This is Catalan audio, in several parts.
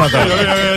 bona tarda.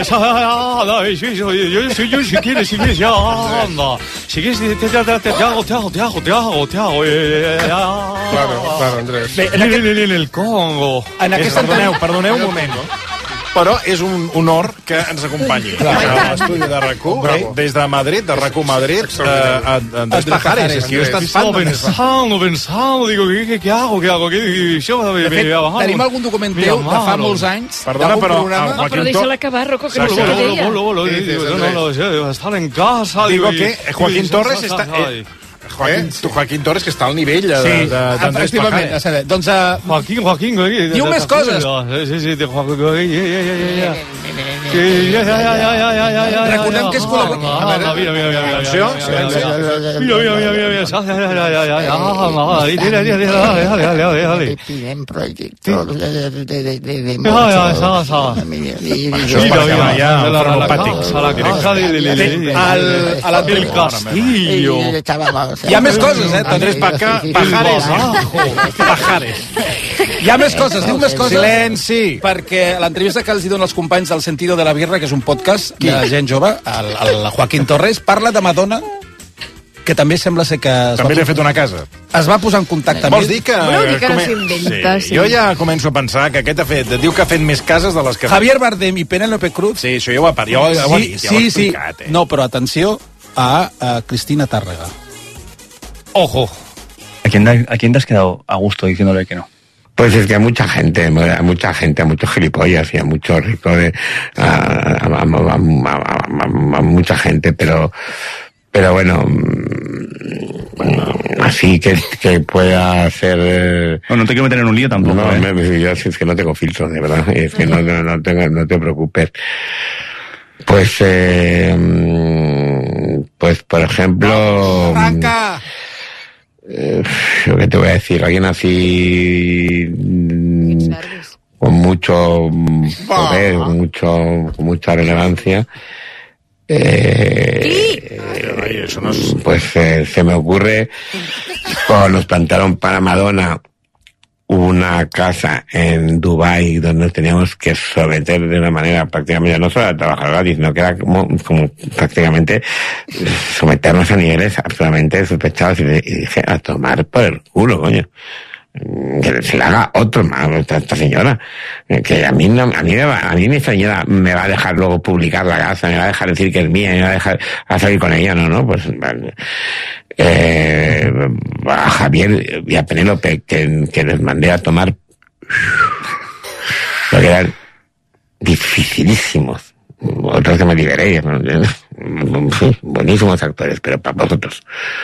Claro, Andrés. Bé, en aquesta Perdoneu un moment. Però és un honor que ens acompanyi a l'estudi de RAC1, des de Madrid, de RAC1 Madrid, Andrés Pajares. És que jo he estat fan pensando, digo, ¿qué hago? De fet, tenim algun document teu de fa molts anys, Perdona, d'algun però programa. Però deixa-la acabar, Rocco, que no sé què deia. Estar en casa. Digo que Joaquín Torres està... Joaquín Torres, que està al nivell d'Andrés efectivament. Pajares. Doncs Joaquín. diu més coses. Sí, de Joaquín. Recordem que és col·laborador. Mira. Atenció, silenci. Mira. Piden proyectos de Això és perquè ja farmacòtics. El Castillo. Hi ha més coses, Andrés Pajares. Hi ha més coses, diu més coses. Silenci. Perquè l'entrevista que els hi donen els companys del Sentido de la Birra, que és un podcast de gent jove, el Joaquín Torres, parla de Madonna, que també sembla ser que... També li ha fet una casa. Es va posar en contacte amb Vols dir que... Voleu dir que no s'inventa, sí. Jo ja començo a pensar que aquest ha fet... Diu que ha fet més cases de les que... Javier Bardem i Penélope Cruz. Sí, això ja ho ha dit, ja ho ha explicat. No, però atenció a Cristina Tàrrega. Ojo. ¿A quién te has quedado a gusto diciéndole que no? Pues es que hay mucha gente, muchos gilipollas y a muchos ricos, a mucha gente, pero bueno, así que pueda ser... No te quiero meter en un lío tampoco. No, yo es que no tengo filtros, de verdad, es que no te preocupes. Pues por ejemplo... ¡Arranca! Yo qué te voy a decir, alguien así con mucho poder, con mucha relevancia, pues se me ocurre cuando nos plantaron para Madonna una casa en Dubái donde nos teníamos que someter de una manera prácticamente, no solo a trabajar gratis, sino que era como prácticamente someternos a niveles absolutamente sospechados, y dije, a tomar por el culo, coño. Que se le haga otro más esta señora, que a mí mi señora me va a dejar luego publicar la casa, me va a dejar decir que es mía, me va a dejar a salir con ella, no, pues a Javier y a Penélope que les mandé a tomar, porque eran dificilísimos. Otros que me liberé, buenísimos actores, pero para vosotros,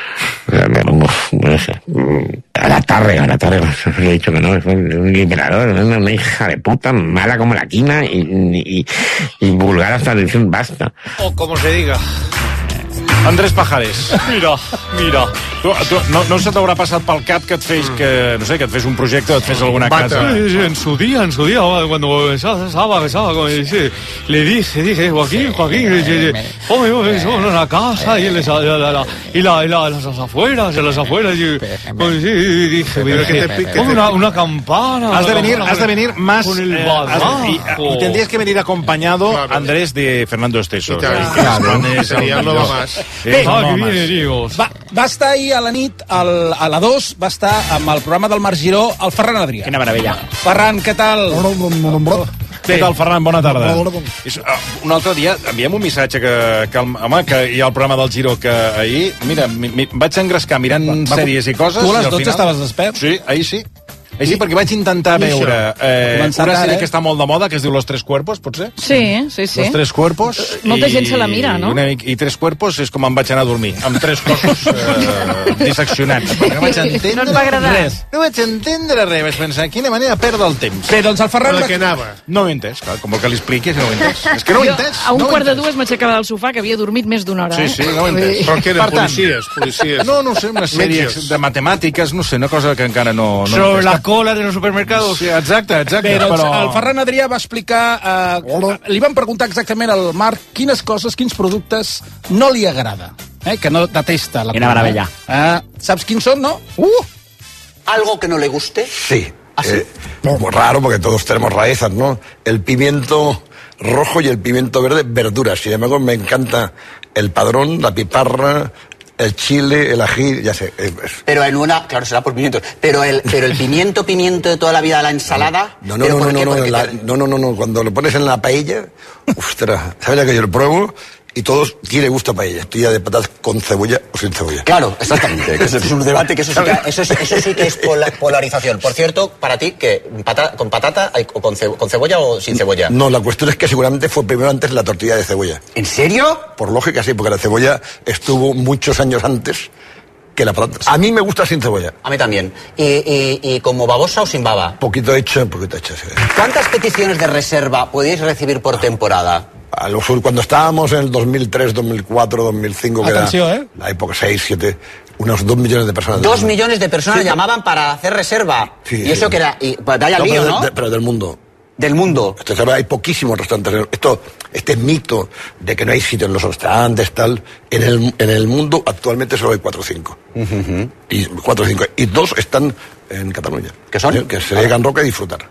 no sé, a la Tàrrega, le he dicho que no, es un liberador, una hija de puta, mala como la quina y vulgar hasta la edición basta. O como se diga. Andrés Pajares. Mira. Tu, no se t'haurà passat pel cap que et fes un projecte o et fes alguna casa? En su día, cuando estaba le dije, Joaquín, una casa y las afueras, y dije, una campana. Has de venir más... Con el bajo. Y tendrías que venir acompañado, claro. Andrés, de Fernando Esteso. Sería el no más. Bé, Dios. va estar ahir a la nit, a la 2, va estar amb el programa del Marc Giró, el Ferran Adrià. Quina meravella. Ferran, què tal? Què tal, Ferran? Bona tarda. Un altre dia enviem un missatge que hi ha el programa del Giró, que ahir, mira, vaig engrescar mirant sèries i coses. Tu a les 12 estaves despert? Sí, ahir sí. Sí, perquè vaig intentar veure una sèrie que està molt de moda, que es diu Los Tres Cuerpos, potser? Sí. Los Tres Cuerpos. Molta gent se la mira, no? I Tres Cuerpos és com em vaig anar a dormir, amb tres cossos disseccionats. No vaig entendre no et va agradar res. No vaig entendre res. Vaig pensar, quina manera de perdre el temps. Bé, doncs el Ferran... De què anava? No ho he entès, clar, com que li expliquis, no ho he entès. És que no ho he entès. A un quart de dues m'aixecava del sofà, que havia dormit més d'una hora. Sí, no ho he entès. Però què eren, policies? No sé, una sèrie de matemàtiques, no sé, una cosa que encara no... Sobre la cola de los supermercados. Sí, exacte. Bé, doncs el Ferran Adrià va explicar... li van preguntar exactament al Marc quins productes no li agrada, que no detesta. Quina meravella. Saps quins són, no? ¿Algo que no le guste? Sí. Muy raro porque todos tenemos raíces, ¿no? El pimiento rojo y el pimiento verde, verduras. Sin embargo, me encanta el padrón, la piparra, el chile, el ají, ya sé. Pero en una, claro, será por pimientos. Pero el pimiento de toda la vida, la ensalada. No. Cuando lo pones en la paella, ostras, ¿sabes la que yo lo pruebo? Y todos tiene gusto a paella. Tortilla de patatas con cebolla o sin cebolla. Claro, exactamente. Eso es un debate que eso sí que es polarización. Por cierto, para ti, que con patata o con cebolla o sin cebolla. No, la cuestión es que seguramente fue primero antes la tortilla de cebolla. ¿En serio? Por lógica sí, porque la cebolla estuvo muchos años antes que la patata. A mí me gusta sin cebolla. A mí también. ¿Y como babosa o sin baba? Poquito hecha, sí. ¿Cuántas peticiones de reserva podíais recibir por temporada? Cuando estábamos en el 2003, 2004, 2005, que era la época 6, 7, unos 2 millones de personas. 2 millones de personas llamaban para hacer reserva. Sí, y eso que era... vaya lío, ¿no? Pero del mundo. Del mundo. Hay poquísimos restaurantes. Este mito de que no hay sitio en los restaurantes, tal, en el mundo actualmente solo hay 4 o 5. Y 4 o 5. Y 2 están en Catalunya. ¿Qué son? Que se Can Roca i Disfrutar.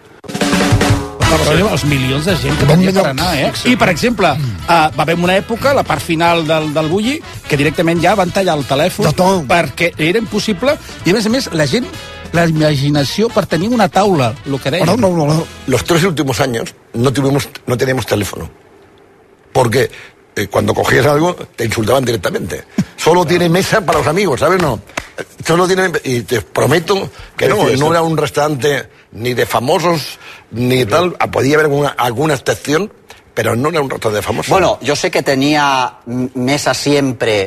Els milions de gent que tenia per anar, I, per exemple, va haver una època, la part final del Bulli, que directament ja van tallar el telèfon perquè era impossible, i a més, la gent, la imaginació per tenir una taula, lo que deia. No. Los 3 últimos años no teníamos teléfono. Porque cuando cogías algo, te insultaban directamente. Solo tiene mesa para los amigos, ¿sabes? No. Solo tiene... Y te prometo que no era un restaurante ni de famosos, ni tal. Podía haber alguna excepción, pero no era un restaurante de famosos. Bueno, yo sé que tenía mesa siempre,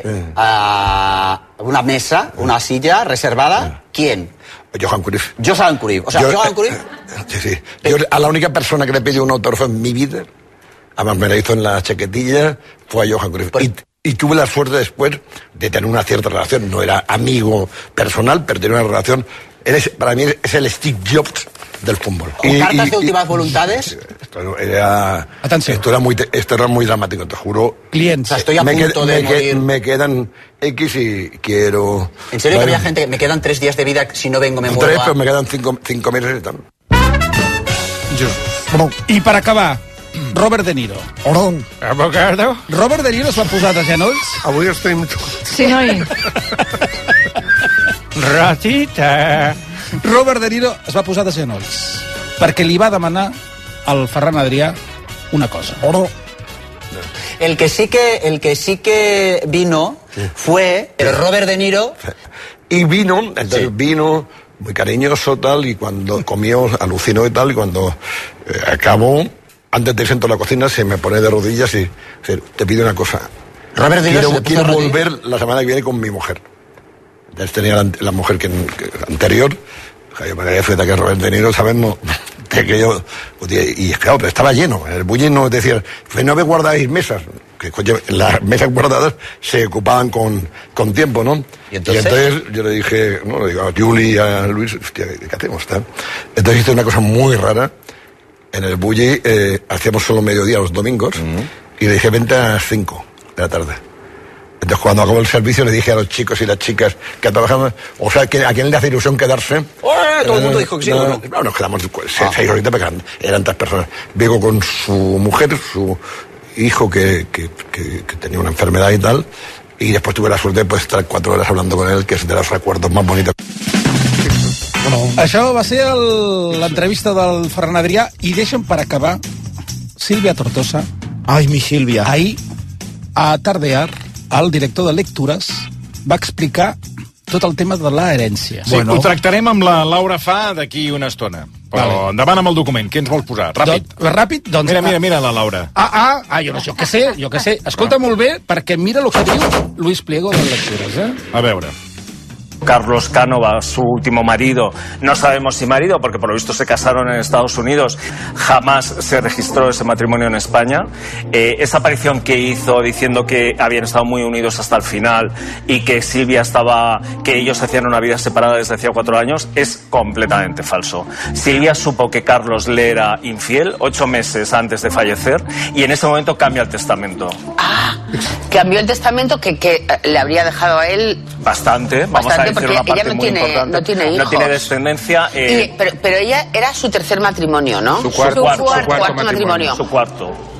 una mesa, una silla reservada. ¿Quién? Johan Cruyff. Johan Cruyff. O sea, Johan Cruyff... Sí. Yo a la única persona que le pedí un autógrafo en mi vida, además me la hizo en la chaquetilla, fue a Johan Cruyff. Y tuve la suerte después de tener una cierta relación. No era amigo personal, pero tenía una relación. Para mí es el Steve Jobs del fútbol. ¿Con cartas de últimas voluntades? Esto era muy dramático, te juro. Clientes. O sea, estoy a punto de morir. Me quedan X y quiero... ¿En serio que había gente que me quedan 3 días de vida, si no vengo me muero? 3, pero me quedan 5 meses y tal. I per acabar, Robert De Niro. Robert De Niro es va posar de genolls? Avui estem... Sí, noi. Ratita. Robert De Niro es va posar de genolls perquè li va demanar al Ferran Adrià una cosa. El que sí que vino fue el Robert De Niro. Y vino muy cariñoso, tal, y cuando comió, alucinó y tal, y cuando acabó, antes de irse a la cocina, se me pone de rodillas y te pido una cosa. Robert De Niro quiero volver la semana que viene con mi mujer. Ya tenía la mujer anterior, yo me quedé frente a que Robert De Niro, ¿sabes? No, que yo, y claro, pero estaba lleno. El Bulli no decía, no me guardáis mesas. Que las mesas guardadas se ocupaban con tiempo, ¿no? Y entonces yo le dije, le digo a Juli y a Luis, hostia, ¿qué hacemos? Tal? Entonces hice una cosa muy rara. En el Bulli hacíamos solo mediodía los domingos, y le dije, vente a las 5 de la tarde. Entonces cuando acabó el servicio le dije a los chicos y las chicas que trabajaban, o sea, ¿a quién le hace ilusión quedarse? Todo el mundo dijo que sí. No, nos quedamos 6 horitas, porque eran 3 personas. Vengo con su mujer, su hijo que tenía una enfermedad y tal, y después tuve la suerte de estar 4 horas hablando con él, que es de los recuerdos más bonitos. Això va ser l'entrevista del Ferran Adrià, i deixa'm per acabar Sílvia Tortosa. Ai, mi Sílvia. Ahir, a Tardear, el director de Lectures va explicar tot el tema de l'herència. Sí, ho tractarem amb la Laura Fa d'aquí una estona. Però endavant amb el document. Què ens vols posar? Ràpid. Ràpid? Doncs... Mira la Laura. Jo que sé. Escolta molt bé, perquè mira el que diu Luis Pliego de Lectures, A veure. Carlos Cánova, su último marido, no sabemos si marido, porque por lo visto se casaron en Estados Unidos, jamás se registró ese matrimonio en España. Esa aparición que hizo diciendo que habían estado muy unidos hasta el final y que que ellos hacían una vida separada desde hacía 4 años, es completamente falso. Silvia supo que Carlos le era infiel 8 meses antes de fallecer y en ese momento cambia el testamento. Cambió el testamento que le habría dejado a él... Bastante, vamos a decir una parte muy importante. No tiene hijos. No tiene descendencia. Pero ella era su tercer matrimonio, ¿no? Su cuarto matrimonio. Su cuarto.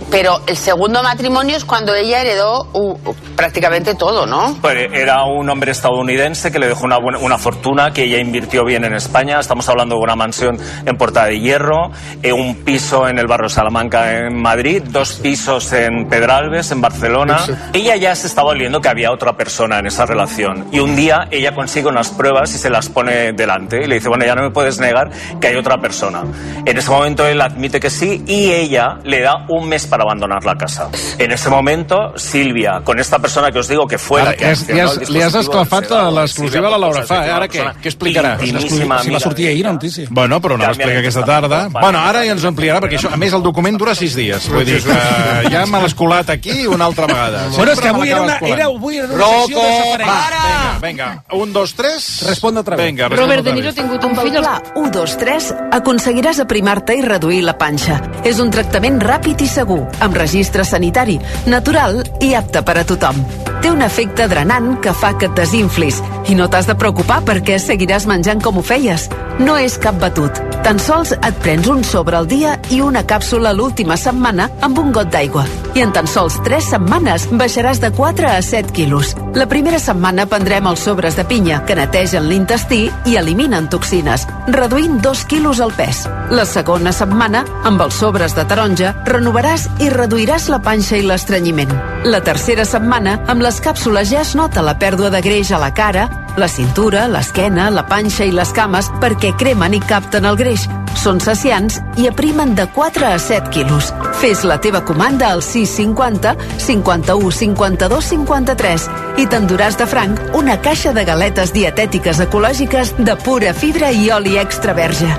Pero el segundo matrimonio es cuando ella heredó prácticamente todo, ¿no? Pues era un hombre estadounidense que le dejó una fortuna que ella invirtió bien en España. Estamos hablando de una mansión en Puerta de Hierro, un piso en el barrio Salamanca en Madrid, 2 pisos en Pedralbes, en Barcelona. Sí. Ella ya se estaba oliendo que había otra persona en esa relación. Y un día ella consigue unas pruebas y se las pone delante. Y le dice, bueno, ya no me puedes negar que hay otra persona. En ese momento él admite que sí y ella le da un mes para abandonar la casa. En ese momento, Sílvia, con esta persona que os digo que fue la que li has esclafat l'exclusiva a la Laura Fa, ara què explicarà? Si va sortir ahir la notícia. Bueno, però no l'explica aquesta tarda. Bueno, ara ja ens ho ampliarà, perquè això, a més, el document dura 6 dies. Vull dir que ja me l'has colat aquí una altra vegada. Bueno, és que avui era una secció de safareig. Vinga, 1, 2, 3... Responde otra vez. Robert De Niro ha tingut un fill... 1, 2, 3, aconseguiràs aprimar-te i reduir la panxa. És un tractament ràpid i segur, amb registre sanitari, natural i apte per a tothom. Té un efecte drenant que fa que et desinflis i no t'has de preocupar perquè seguiràs menjant com ho feies. No és cap batut. Tan sols et prens un sobre al dia i una càpsula l'última setmana amb un got d'aigua. I en tan sols 3 setmanes baixaràs de 4 a 7 quilos. La primera setmana prendrem els sobres de pinya, que netegen l'intestí i eliminen toxines, reduint 2 quilos al pes. La segona setmana, amb els sobres de taronja, renovaràs i reduiràs la panxa i l'estrenyiment. La tercera setmana, amb les càpsules ja es nota la pèrdua de greix a la cara, la cintura, l'esquena, la panxa i les cames perquè cremen i capten el greix. Són saciants i aprimen de 4 a 7 quilos. Fes la teva comanda al 650 51 52 53 i t'enduràs de franc una caixa de galetes dietètiques ecològiques de pura fibra i oli extra verge.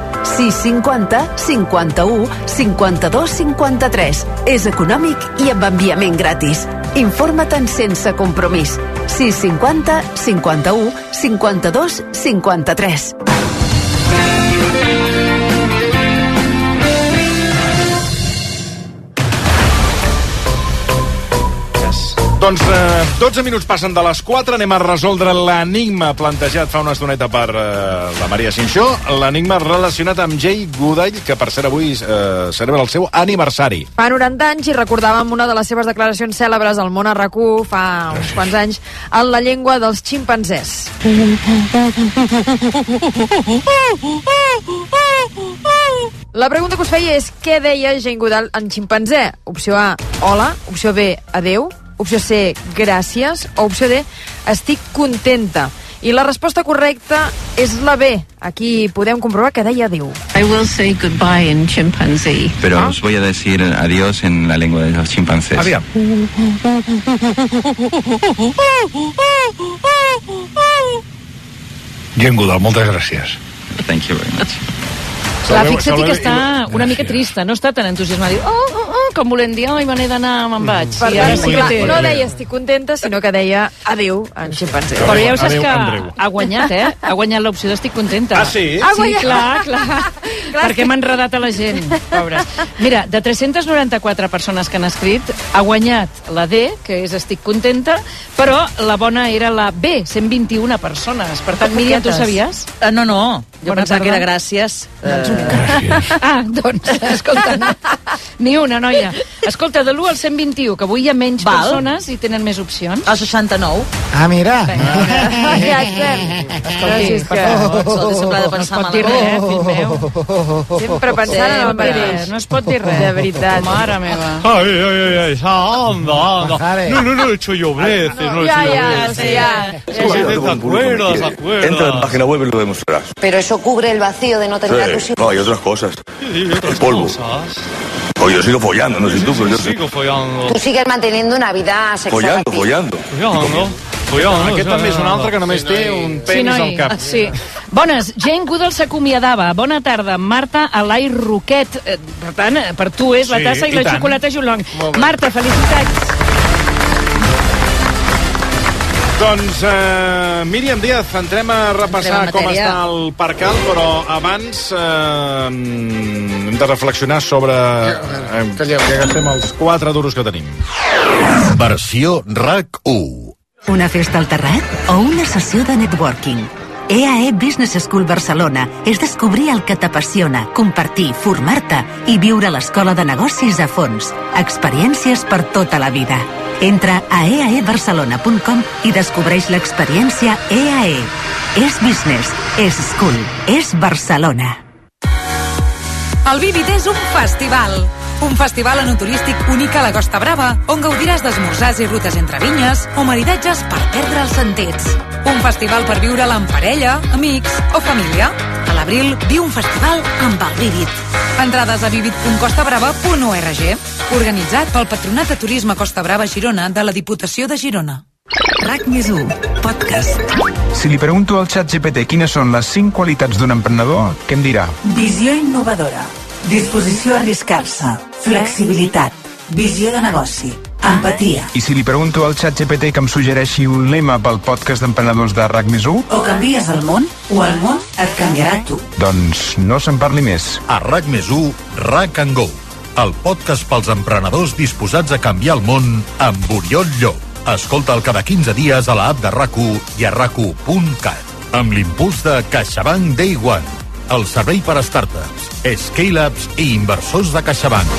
650 51 52 53. És econòmic i amb enviament gratis. Informa-te'n sense compromís. 650 51 52 53. Doncs 12 minuts passen de les 4, anem a resoldre l'enigma plantejat fa una estoneta per la Maria Cinxó, l'enigma relacionat amb Jay Goodall, que per cert avui celebra el seu aniversari. Fa 90 anys i recordàvem una de les seves declaracions cèlebres al món a RAC1 fa uns quants anys en la llengua dels ximpanzés. La pregunta que us feia és què deia Jane Goodall en ximpanzé? Opció A, hola. Opció B, adeu. Opció C, gràcies. O opció D, estic contenta. I la resposta correcta és la B. Aquí podem comprovar que deia adeu. I will say goodbye in chimpanzee. Pero os voy a decir adiós en la lengua de los chimpancés. Aviam. Jane Goodall, moltes gràcies. Thank you very much. Clar, fixa't que està una mica trista, no està tan entusiasmada. Com volent dir, me n'he d'anar, me'n vaig. Per tant, clar, no deia estic contenta, sinó que deia adeu en ximpanzé. Però ja ho saps que ha guanyat, ha guanyat l'opció d'estic contenta. Ah, sí? Sí, clar. Perquè m'ha enredat a la gent, pobres. Mira, de 394 persones que han escrit, ha guanyat la D, que és estic contenta, però la bona era la B, 121 persones. Per tant, Míriam, tu sabies? No. Jo pensava que era gràcies. Gràcies. Doncs, escolta, ni una, noia. Escolta, de l'1 al 121, que avui hi ha menys persones i tenen més opcions. A 69. Ah, mira. Escolti, per favor, s'ha de pensar no es pot dir res, fill meu. Sempre pensant en el mateix. No es pot dir res. De veritat. Mare meva. Ay, anda. No he hecho yo veces. Ya. ¿Te acuerdas? Entra en la página web y lo demostrarás. Pero eso cubre el vacío de no tener a tus hijos. No, hay otras cosas. El polvo. Oye, yo sigo follando, no sé tú, pero yo sigo follando. Tú sigues manteniendo una vida sexual. Follando. Aquest també és un altre que només té un penis al cap. Sí. Bones, Jane Goodall s'acomiadava. Bona tarda, Marta Alai Roquet. Per tant, per tu és la tassa i la xocolata Julong. Marta, felicitats. Doncs, Míriam Díaz, entrem a repassar com està el Parcal, però abans hem de reflexionar sobre que gastem els 4 duros que tenim. Versió RAC1. Una festa al terrat o una sessió de networking? EAE Business School Barcelona és descobrir el que t'apassiona, compartir, formar-te i viure l'escola de negocis a fons. Experiències per tota la vida. Entra a eaebarcelona.com i descobreix l'experiència EAE. És business, és school, és Barcelona. El Vivit és un festival. Un festival enoturístic únic a la Costa Brava, on gaudiràs d'esmorzars i rutes entre vinyes o maridatges per perdre els sentits. Un festival per viure-la en parella, amics o família. A l'abril, viu un festival amb el Vivit. Entrades a vivit.costabrava.org. Organitzat pel Patronat de Turisme Costa Brava Girona de la Diputació de Girona. RAC+1, podcast. Si li pregunto al ChatGPT quines són les 5 qualitats d'un emprenedor, què em dirà? Visió innovadora, disposició a arriscar-se, flexibilitat, visió de negoci, empatia. I si li pregunto al ChatGPT que em suggereixi un lema pel podcast d'emprenedors de RAC+1? O canvies el món, o el món et canviarà tu. Doncs no se'n parli més. A RAC+1, RAC & Go, el podcast pels emprenedors disposats a canviar el món amb Oriol Llop. Escolta'l cada 15 dies a l'app de RAC1 i a RAC1.cat. Amb l'impuls de CaixaBank Day One, el servei per a startups, scale-ups i inversors de CaixaBank.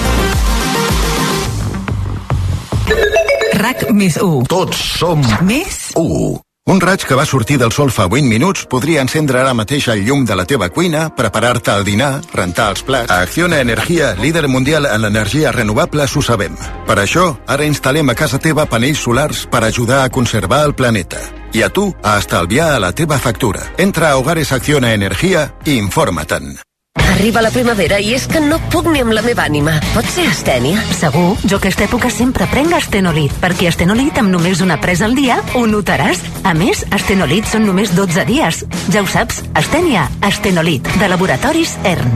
RAC+1. Tots som més 1. Un raig que va sortir del sol fa 20 minuts podria encendre ara mateix el llum de la teva cuina, preparar-te el dinar, rentar els plats. A Acciona Energia, líder mundial en l'energia renovable, ho sabem. Per això, ara instal·lem a casa teva panells solars per ajudar a conservar el planeta. I a tu, a estalviar a la teva factura. Entra a Hogares Acciona Energia i informa-te'n. Arriba la primavera i és que no puc ni amb la meva ànima. Pot ser astènia? Segur, jo aquesta època sempre prenc Astenolit, perquè Astenolit amb només una presa al dia ho notaràs. A més, Astenolit són només 12 dies. Ja ho saps, Astènia, Astenolit, de Laboratoris ERN.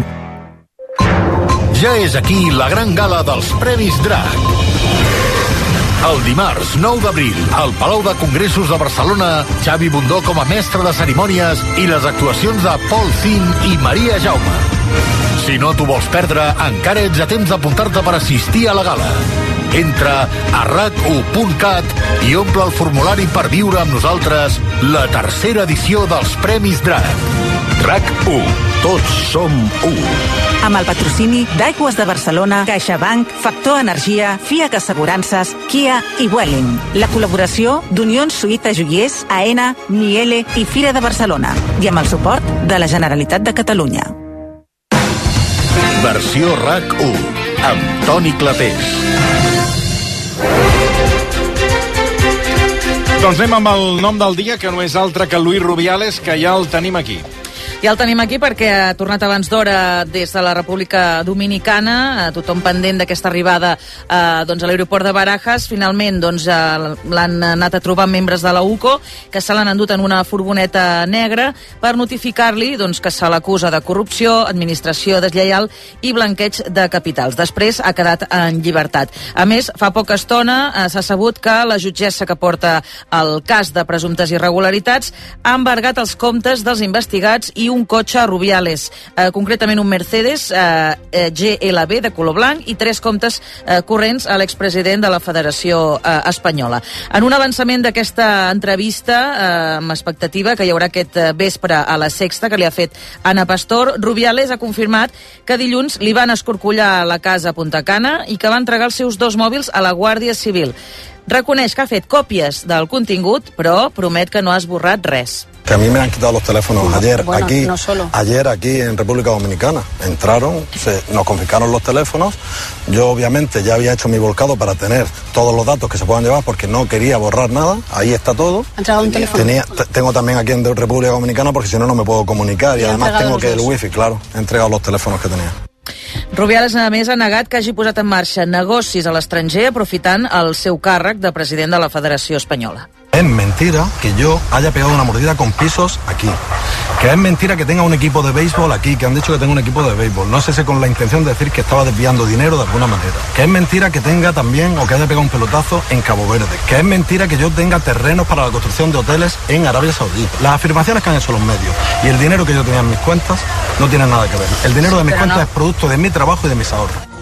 Ja és aquí la gran gala dels Premis DRAC. El dimarts 9 d'abril, al Palau de Congressos de Barcelona, Xavi Bundó com a mestre de cerimònies i les actuacions de Paul Zin i Maria Jaume. Si no t'ho vols perdre, encara ets a temps d'apuntar-te per assistir a la gala. Entra a RAC1.cat i omple el formulari per viure amb nosaltres la tercera edició dels Premis DRAC. RAC1. Tots som 1. Amb el patrocini d'Aigües de Barcelona, CaixaBank, Factor Energia, FIAC Assegurances, Kia i Welling. La col·laboració d'Unió Suïta Joiers, AENA, Miele i Fira de Barcelona. I amb el suport de la Generalitat de Catalunya. Versió RAC1, amb Toni Clapés. Doncs anem amb el nom del dia, que no és altre que Luis Rubiales, que ja el tenim aquí. Ja el tenim aquí perquè ha tornat abans d'hora des de la República Dominicana, tothom pendent d'aquesta arribada doncs, a l'aeroport de Barajas. Finalment doncs, l'han anat a trobar membres de la UCO, que se l'han endut en una furgoneta negra per notificar-li doncs, que se l'acusa de corrupció, administració deslleial i blanqueig de capitals. Després ha quedat en llibertat. A més, fa poca estona s'ha sabut que la jutgessa que porta el cas de presumptes irregularitats ha embargat els comptes dels investigats i un cotxe a Rubiales, concretament un Mercedes GLB de color blanc i 3 comptes corrents a l'expresident de la Federació Espanyola. En un avançament d'aquesta entrevista amb expectativa que hi haurà aquest vespre a la Sexta, que li ha fet Ana Pastor, Rubiales ha confirmat que dilluns li van escorcollar la casa a Punta Cana i que va entregar els seus 2 mòbils a la Guàrdia Civil. Reconeix que ha fet còpies del contingut, però promet que no ha esborrat res. Que a mí me han quitado los teléfonos ayer aquí, no solo. Ayer aquí en República Dominicana. Entraron, nos confiscaron los teléfonos. Yo obviamente ya había hecho mi volcado para tener todos los datos que se puedan llevar porque no quería borrar nada. Ahí está todo. ¿Ha entregado un teléfono? Tengo también aquí en República Dominicana porque si no, no me puedo comunicar. Y además tengo que el wifi, claro. He entregado los teléfonos que tenía. Rubiales, a més, ha negat que hagi posat en marxa negocis a l'estranger aprofitant el seu càrrec de president de la Federació Espanyola. Es mentira que yo haya pegado una mordida con pisos aquí. Que es mentira que tenga un equipo de béisbol aquí, que han dicho que tengo un equipo de béisbol. No sé si con la intención de decir que estaba desviando dinero de alguna manera. Que es mentira que tenga también, o que haya pegado un pelotazo en Cabo Verde. Que es mentira que yo tenga terrenos para la construcción de hoteles en Arabia Saudita. Las afirmaciones que han hecho los medios y el dinero que yo tenía en mis cuentas no tienen nada que ver. El dinero de mis cuentas es producto de mi trabajo y de mis ahorros.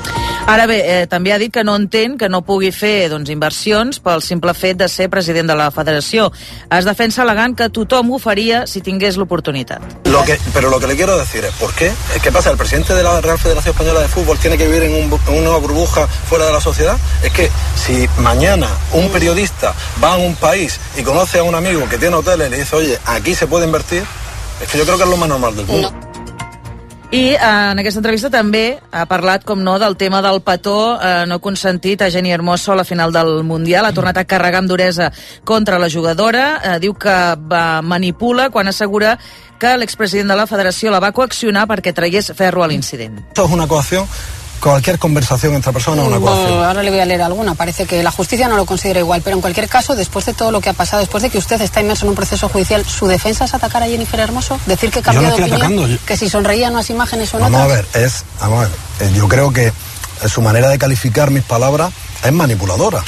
Ara bé, també ha dit que no entén que no pugui fer inversions pel simple fet de ser president de la federació. Es defensa al·legant que tothom ho faria si tingués l'oportunitat. Pero lo que le quiero decir es, ¿por qué? ¿Qué pasa? ¿El presidente de la Real Federación Española de Fútbol tiene que vivir en una burbuja fuera de la sociedad? Es que si mañana un periodista va a un país y conoce a un amigo que tiene hoteles y le dice, oye, aquí se puede invertir, es que yo creo que es lo más normal del mundo. I en aquesta entrevista també ha parlat, com no, del tema del petó no consentit a Jenni Hermoso a la final del Mundial. Ha tornat a carregar amb duresa contra la jugadora. Diu que va manipula quan assegura que l'expresident de la federació la va coaccionar perquè tragués ferro a l'incident. Esto es una coacción. Cualquier conversación entre personas es una coacción. Ahora le voy a leer alguna. Parece que la justicia no lo considera igual, pero en cualquier caso, después de todo lo que ha pasado, después de que usted está inmerso en un proceso judicial, ¿su defensa es atacar a Jennifer Hermoso? ¿Decir que cambió de opinión? ¿Que si sonreía en unas imágenes o en otras? Vamos a ver, yo creo que su manera de calificar mis palabras es manipuladora.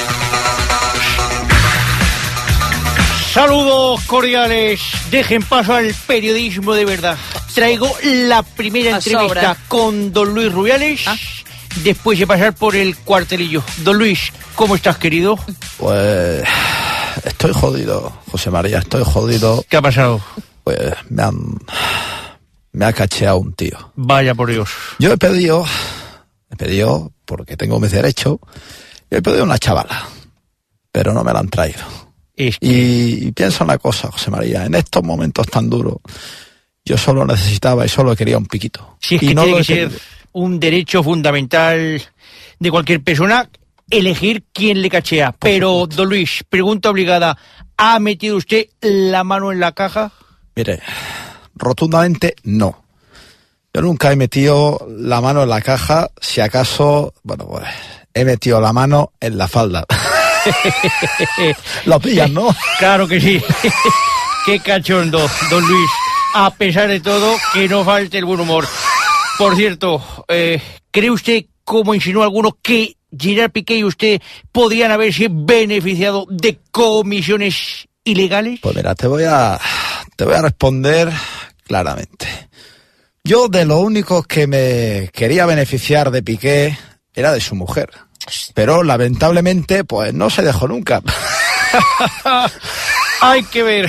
Saludos cordiales, dejen paso al periodismo de verdad. Traigo la primera entrevista con don Luis Rubiales, después de pasar por el cuartelillo. Don Luis, ¿cómo estás, querido? Pues estoy jodido, José María, estoy jodido. ¿Qué ha pasado? Pues me ha cacheado un tío. Vaya por Dios. Yo he pedido, porque tengo mis derechos, he pedido una chavala, pero no me la han traído. Y piensa una cosa, José María, en estos momentos tan duros, yo solo necesitaba y solo quería un piquito. Si es que tiene que ser un derecho fundamental de cualquier persona elegir quién le cachea. Pero, don Luis, pregunta obligada, ¿ha metido usted la mano en la caja? Mire, rotundamente no. Yo nunca he metido la mano en la caja, si acaso, bueno, pues he metido la mano en la falda. Lo pillan, ¿no? Claro que sí. Qué cachondo, don Luis. A pesar de todo, que no falte el buen humor. Por cierto, ¿cree usted, como insinuó alguno, que Gerard Piqué y usted podrían haberse beneficiado de comisiones ilegales? Pues mira, te voy a responder claramente. Yo de lo único que me quería beneficiar de Piqué era de su mujer. Pero lamentablemente, pues no se dejó nunca. Hay que ver.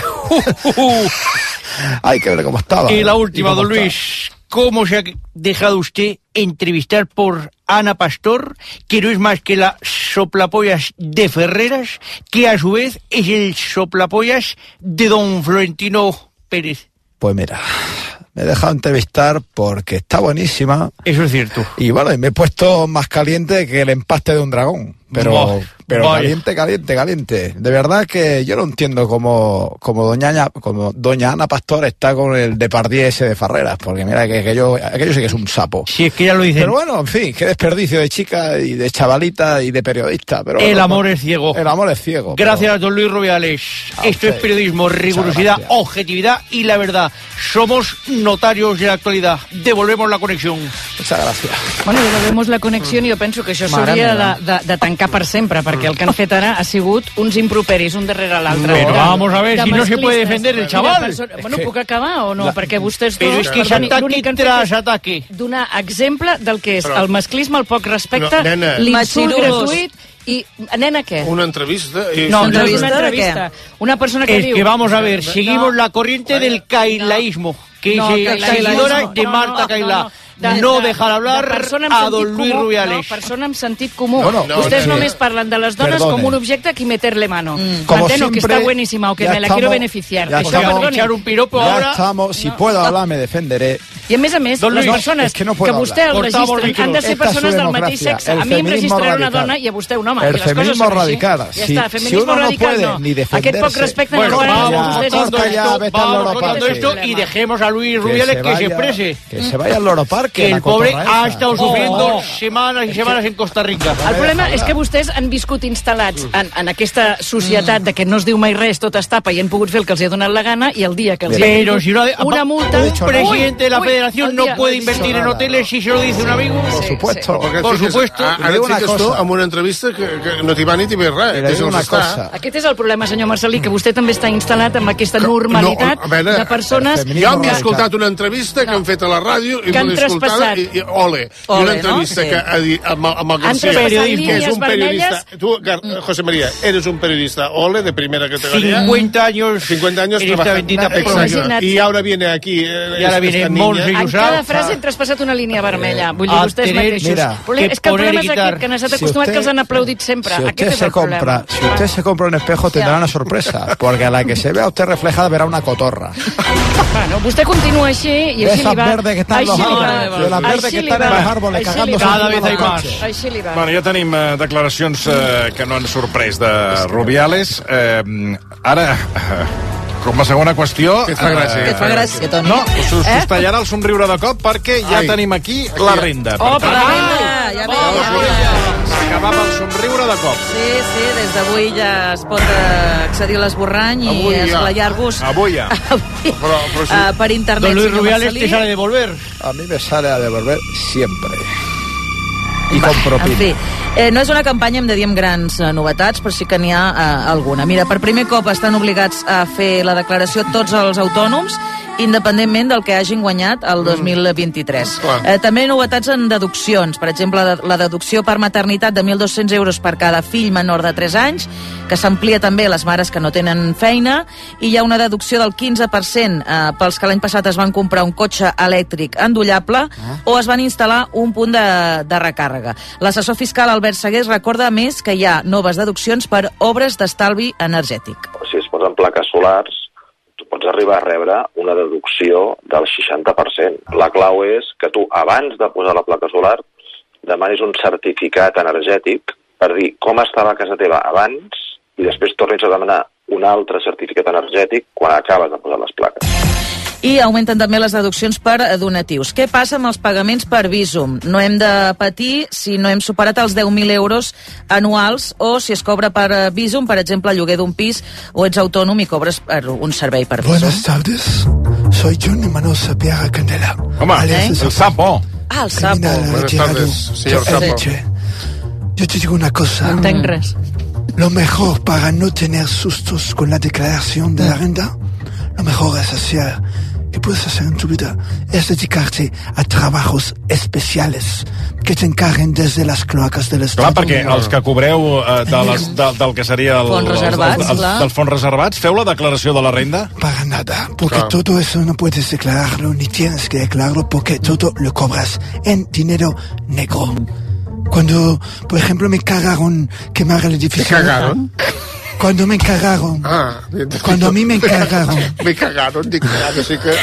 Hay que ver cómo estaba. Y la última, don Luis. ¿Cómo se ha dejado usted entrevistar por Ana Pastor, que no es más que la soplapollas de Ferreras, que a su vez es el soplapollas de don Florentino Pérez? Pues mira, me he dejado entrevistar porque está buenísima. Eso es cierto. Y bueno, y me he puesto más caliente que el empaste de un dragón. Pero caliente. De verdad que yo no entiendo cómo doña Ana Pastor está con el Depardieu ese de Ferreras, porque mira que aquello sí que es un sapo. Sí, es que ya lo dicen. Pero bueno, en fin, qué desperdicio de chica y de chavalita y de periodista. Pero el amor es ciego. El amor es ciego. Gracias, don Luis Rubiales. Esto es periodismo, rigurosidad, objetividad y la verdad. Somos notarios de la actualidad. Devolvemos la conexión. Muchas gracias. Bueno, devolvemos la connexió i jo penso que això s'hauria de tancar per sempre, perquè el que han fet ara ha sigut uns improperis, un darrere l'altre. Pero vamos a ver si no se puede defender el chaval. Bueno, puc acabar o no? Perquè vostès Però és que és ataque tras ataque. Donar exemple del que és el masclisme, el poc respecte, l'insult gratuït i... Nena, què? Una entrevista. No, una entrevista. Una persona que es diu... que vamos a ver, seguimos la corriente del cailaísmo, que es seguidora de Marta Cailà. No dejar hablar a don Luis Rubiales. Persona amb sentit comú. Vostès només parlen de les dones com un objecte que meterle mano. Manteno, que está buenísima o que me la quiero beneficiar. Ya estamos, si puedo hablar me defenderé. I a més, les persones que vostè el registra han de ser persones del mateix sexe. A mi em registrarà una dona i a vostè un home. El feminismo radical. Ja està, feminismo radical no. Aquest poc respecte no vamos cortando esto y dejemos a Luis Rubiales que se exprese. Que se vaya al Loro Park. Que el pobre ha estado sufriendo semanas i semanas en Costa Rica. El problema és que vostès han viscut instal·lats en aquesta societat de que no es diu mai res, tot es tapa i han pogut fer el que els ha donat la gana i el dia que els ha una multa, un presidente de la Federación Federación no puede invertir en hoteles si se lo dice un amigo? Por supuesto. Por supuesto. Ara et fiques tu amb una entrevista que no t'hi va ni t'hi ve res. Mira, una cosa. Aquest és el problema, senyor Marcelí, que vostè també està instal·lat amb aquesta normalitat de persones... Jo m'he escoltat una entrevista que han fet a la ràdio i m'he escoltat i ole. I una entrevista que ha dit amb el García, que és un periodista. Tu, José María, eres un periodista ole de primera categoría. 50 años en esta bendita profesión. Y ahora viene aquí esta niña. En cada frase hem traspassat una línia vermella. Vull dir, vostès mateixos. És que el problema és aquest, que n'ha estat acostumat que els han aplaudit sempre. Aquest és el problema. Si usted se compra un espejo tendrá una sorpresa, porque a la que se vea usted reflejada verá una cotorra. Bueno, vostè continua així i així li va. Verdes que están los árboles, de las verdes que están en los árboles cagándose cada vez hay más. Així li va. Bueno, ja tenim declaracions que no han sorprès de Rubiales. Ara... Com a segona qüestió... Que et fa gràcia. Que et fa gràcia, Toni. No, us tallarà el somriure de cop perquè ja tenim aquí la renda. Oh, per la renda! Ja veia. S'acabava el somriure de cop. Sí, des d'avui ja es pot accedir a l'esborrany i esplaiar-vos... Avui ja. Per internet. Don Luis Rubiales, ¿te sale devolver? A mí me sale a devolver siempre. I com propina. En fi, no és una campanya, hem de dir, amb grans novetats, però sí que n'hi ha alguna. Mira, per primer cop estan obligats a fer la declaració tots els autònoms, independentment del que hagin guanyat el 2023. També novetats en deduccions. Per exemple, la deducció per maternitat de 1.200 euros per cada fill menor de 3 anys, que s'amplia també a les mares que no tenen feina, i hi ha una deducció del 15% pels que l'any passat es van comprar un cotxe elèctric endollable o es van instal·lar un punt de recàrrega. L'assessor fiscal Albert Segués recorda, a més, que hi ha noves deduccions per obres d'estalvi energètic. Si es posen plaques solars, tu pots arribar a rebre una deducció del 60%. La clau és que tu, abans de posar la placa solar, demanis un certificat energètic per dir com estava a casa teva abans i després tornis a demanar un altre certificat energètic quan acabes de posar les plaques. I augmenten també les deduccions per donatius. Què passa amb els pagaments per Bizum? No hem de patir si no hem superat els 10.000 euros anuals o si es cobra per Bizum, per exemple, lloguer d'un pis, o ets autònom i cobres per un servei per Bizum. Buenas tardes, soy Johnny Manosa Piara Candela. Home, el Sapo. Ah, el Sapo. Buenas tardes, señor Sapo. Yo te digo una cosa. No entenc res. Lo mejor para no tener sustos con la declaración de la renta, lo mejor es hacer, que puedes hacer en tu vida, es dedicarte a trabajos especiales que te encarguen desde las cloacas del Estado. Clar, perquè els que cobreu del que seria dels fons reservats, feu la declaració de la renda? Para nada, porque todo eso no puedes declararlo, ni tienes que declararlo, porque todo lo cobras en dinero negro. Cuando, por ejemplo, me encargaron quemar el edificio... ¿Te cagaron? Cuando me encargaron. Cuando a mí me encargaron. Me cagaron, dic, así que...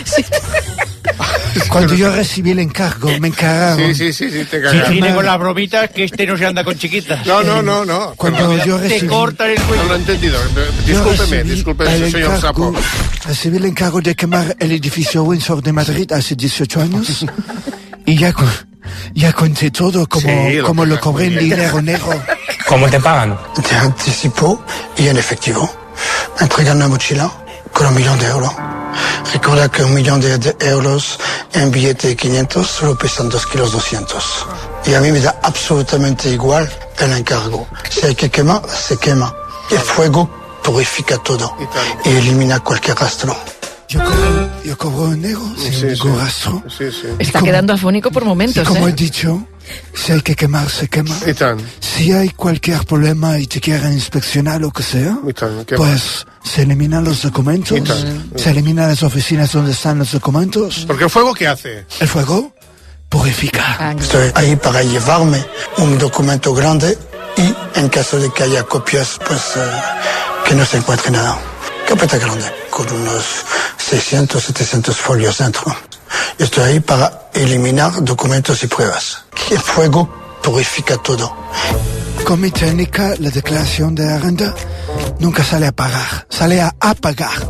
Cuando yo recibí el encargo, me encargaron. Sí, te cagaron. Si viene con las bromitas, que no se anda con chiquitas. No. Cuando yo recibí... Te cortan el cuello. No lo he entendido. Discúlpeme, señor Sapo. Recibí el encargo de quemar el edificio Windsor de Madrid hace 18 años. Y ya conté todo como lo cobré en dinero negro. ¿Cómo te pagan? De anticipo y en efectivo. Me entregan una mochila con 1 millón de euros. Recuerda que 1 millón de euros en billete de 500 solo pesan 2,2 kilos. Y a mí me da absolutamente igual el encargo. Si hay que quemar, se quema. El fuego purifica todo y elimina cualquier rastro. Yo cobro en negro sin ningún rastro. Está quedando afónico por momentos. Como he dicho, si hay que quemar, se quema. Si hay cualquier problema y te quieren inspeccionar lo que sea, pues se eliminan los documentos, se eliminan las oficinas donde están los documentos. ¿Porque el fuego qué hace? El fuego purifica. Estoy ahí para llevarme un documento grande y en caso de que haya copias, pues que no se encuentre nada. Carpeta grande, con unos 600, 700 folios dentro. Estoy ahí para eliminar documentos y pruebas. El fuego purifica todo. Con mi técnica, la declaración de la renta nunca sale a pagar, sale a apagar.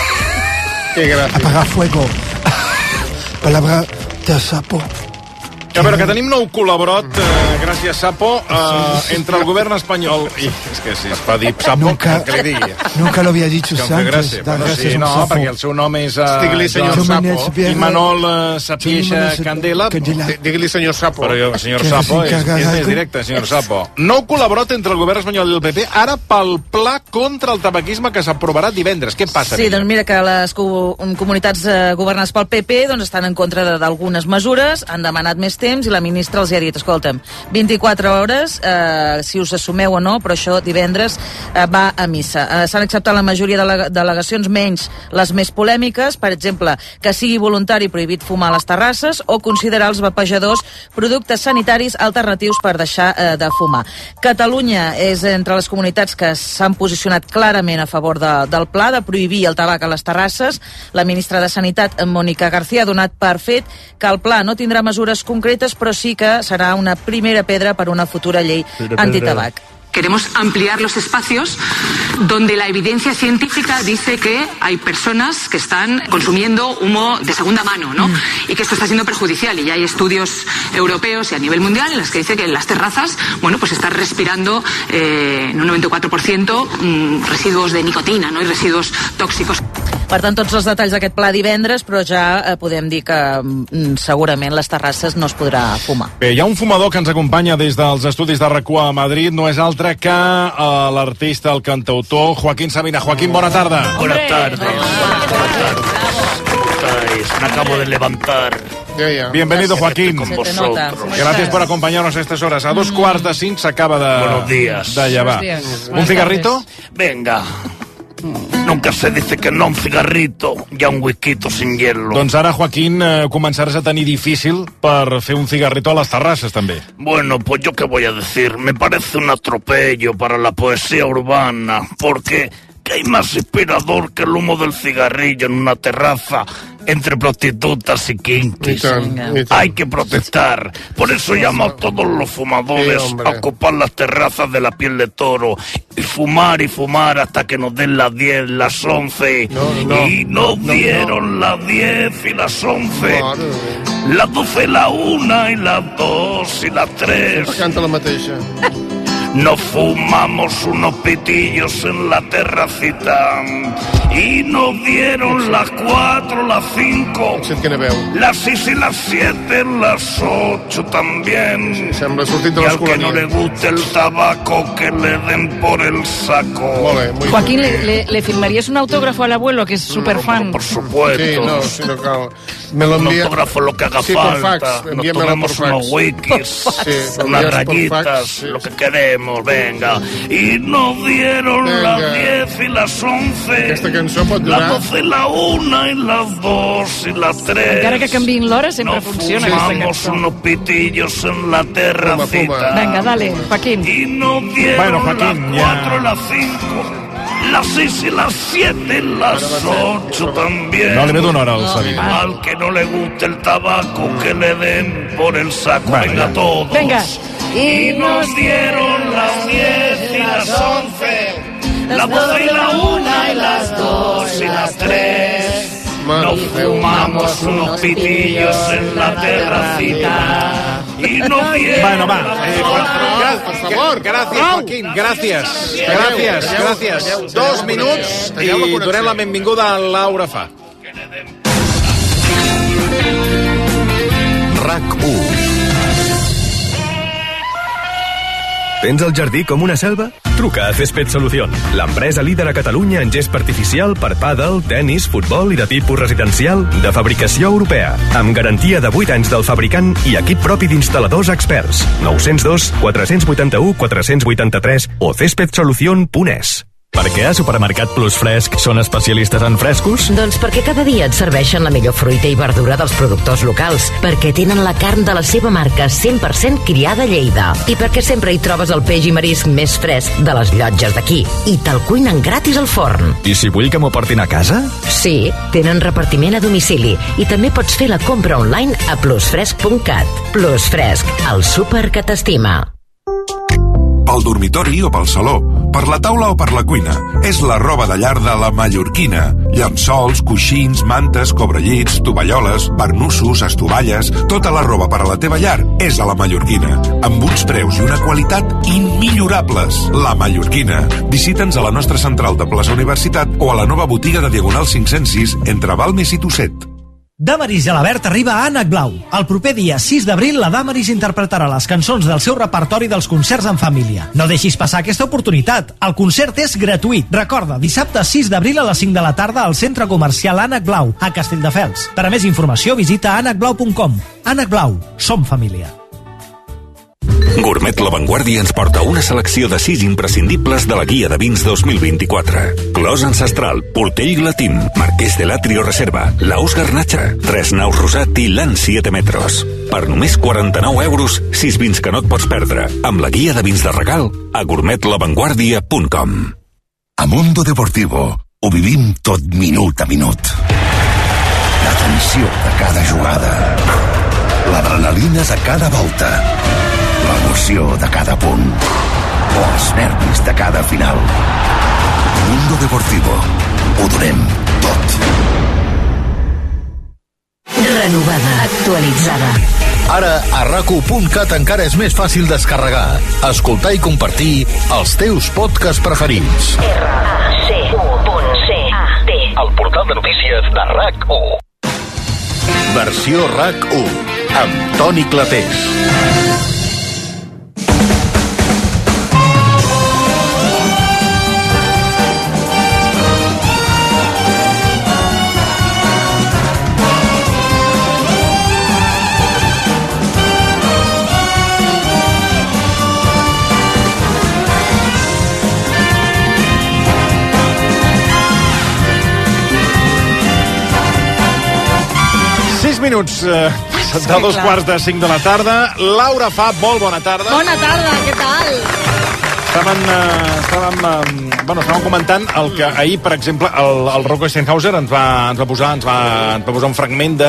Qué gracia. Apagar fuego. Palabra del Sapo. A veure, que tenim nou col·laborat, gràcies Sapo, entre el govern espanyol i... És que si es fa dir Sapo, que li digui. Nunca lo había dicho Santos. Sí, no, perquè el seu nom és... Digui-li senyor Sapo. Imanol Sapieixa Candela. Digui-li senyor Sapo. Però jo, senyor Sapo, és més directe, senyor Sapo. Nou col·laborat entre el govern espanyol i el PP, ara pel pla contra el tabaquisme que s'aprovarà divendres. Què passa? Sí, doncs mira que les comunitats governades pel PP estan en contra d'algunes mesures, han demanat més temps i la ministra els ha dit, escolta'm, 24 hores, si us assumeu o no, però això divendres va a missa. S'han acceptat la majoria de delegacions, menys les més polèmiques, per exemple, que sigui voluntari prohibit fumar a les terrasses o considerar els vapejadors productes sanitaris alternatius per deixar de fumar. Catalunya és entre les comunitats que s'han posicionat clarament a favor del pla de prohibir el tabac a les terrasses. La ministra de Sanitat, Mónica García, ha donat per fet que el pla no tindrà mesures concretes, però sí que serà una primera pedra per una futura llei antitabac. Queremos ampliar los espacios donde la evidencia científica dice que hay personas que están consumiendo humo de segunda mano, ¿no? Y que esto está siendo perjudicial. Y ya hay estudios europeos y a nivel mundial en los que dice que en las terrazas, bueno, pues están respirando en un 94% residuos de nicotina, ¿no? Y residuos tóxicos. Per tant, tots els detalls d'aquest pla divendres, però ja podem dir que segurament les terrasses no es podrà fumar. Bé, hi ha un fumador que ens acompanya des dels estudis de RAC1 a Madrid, no és altre que l'artista, el cantautor Joaquín Sabina. Joaquín, bona tarda. Buenas tardes. Me acabo de levantar. Bienvenido, Joaquín. Con vosotros. Gracias por acompañarnos a estas horas. A 4:45 se acaba Buenos días. de llevar. ¿Un cigarrito? Venga. Nunca se dice que no un cigarrito, ya un whisky sin hielo. Doncs ara, Joaquín, començaràs a tenir difícil per fer un cigarrito a les terrasses, també. Bueno, pues yo qué voy a decir. Me parece un atropello para la poesía urbana, porque ¿qué hay más inspirador que el humo del cigarrillo en una terraza entre prostitutas y kinkis? Hay que protestar. Por eso llamo a todos los fumadores a ocupar las terrazas de la Piel de Toro y fumar hasta que nos den las 10, las 11. Y nos dieron las 10 y las 11. Las 12, la 1 y las 2 y las 3. Canta la mateixa. Nos fumamos unos pitillos en la terracita y nos dieron las 4, las 5, las 6 y las 7, las 8 también. Sí, y al que no le guste el tabaco, que le den por el saco. Joaquín, ¿le firmarías un autógrafo al abuelo, que es súper fan? Por supuesto. Sí, no cal. Me lo un autógrafo, lo que haga falta. Fax. Nos tomamos unos wikis, unas rayitas, lo que queremos. Venga, y nos dieron las 10 y las 11. Aquesta cançó pot durar... Las 12, la 1 y las 2 y las 3. Encara que canviïn l'hora, sempre funciona aquesta cançó. Unos pitillos en la terracita. Venga, dale, Joaquín. Y nos dieron las 4 y las 5. Las 6 y las 7, las 8 también. No le ve una hora al Sabina. Al que no le guste el tabaco, que le den por el saco. Venga, todos. Venga. Y nos dieron las 10 y las 11, las 12 y la 1 y las 2 y las 3. Nos fumamos unos pitillos en la terracita y nos dieron... Bueno, va. Por favor. Gracias, Joaquín. Gràcies. 2 minuts i donem la benvinguda a Laura Fa. RAC1. Tens el jardí com una selva? Truca a Césped Solución, l'empresa líder a Catalunya en gespa artificial per pàdel, tenis, futbol i de tipus residencial de fabricació europea, amb garantia de 8 anys del fabricant i equip propi d'instal·ladors experts. 902 481 483 o cespedsolucion.es. Per què a Supermercat Plus Fresc són especialistes en frescos? Doncs perquè cada dia et serveixen la millor fruita i verdura dels productors locals, perquè tenen la carn de la seva marca 100% criada a Lleida i perquè sempre hi trobes el peix i marisc més fresc de les llotges d'aquí i te'l cuinen gratis al forn. I si vull que m'ho portin a casa? Sí, tenen repartiment a domicili i també pots fer la compra online a plusfresc.cat. Plus Fresc, el súper que t'estima. Pel dormitori o pel saló, per la taula o per la cuina. És la roba de llar de La Mallorquina. Llençols, coixins, mantes, cobrellits, tovalloles, barnussos, estovalles... Tota la roba per a la teva llar és a La Mallorquina. Amb uns preus i una qualitat immillorables. La Mallorquina. Visita'ns a la nostra central de Plaça Universitat o a la nova botiga de Diagonal 506 entre Balmes i Tosset. Damaris Gelabert arriba a Ànec Blau. El proper dia 6 d'abril, la Damaris interpretarà les cançons del seu repertori dels concerts en família. No deixis passar aquesta oportunitat. El concert és gratuït. Recorda, dissabte 6 d'abril a les 5 de la tarda al Centre Comercial Ànec Blau, a Castelldefels. Per a més informació, visita anecblau.com. Ànec Blau, som família. Gourmet La Vanguardia ens porta una selecció de 6 imprescindibles de la guia de vins 2024. Clos Ancestral, Portell Latín, Marquès de l'Atrio Reserva, Laus Garnacha, Tres Naus Rosat i Lan 7 Metros. Per només 49 euros, 6 vins que no et pots perdre, amb la guia de vins de regal a gourmetlavanguardia.com. A Mundo Deportivo ho vivim tot minut a minut. La tensió de cada jugada, l'adrenalina de cada volta, l'emoció de cada punt o els nervis de cada final. Mundo Deportivo. Ho donem tot. Renovada, actualitzada. Ara a RAC1.cat encara és més fàcil descarregar, escoltar i compartir els teus podcasts preferits. RAC1.cat. El portal de notícies de RAC1. Versió RAC1 amb Toni Clapés. Minuts de 2:45 de la tarda. Laura Fa, molt bona tarda. Bona tarda, què tal? Estàvem comentant el que ahir, per exemple, el Rocco Steinhauser ens va posar un fragment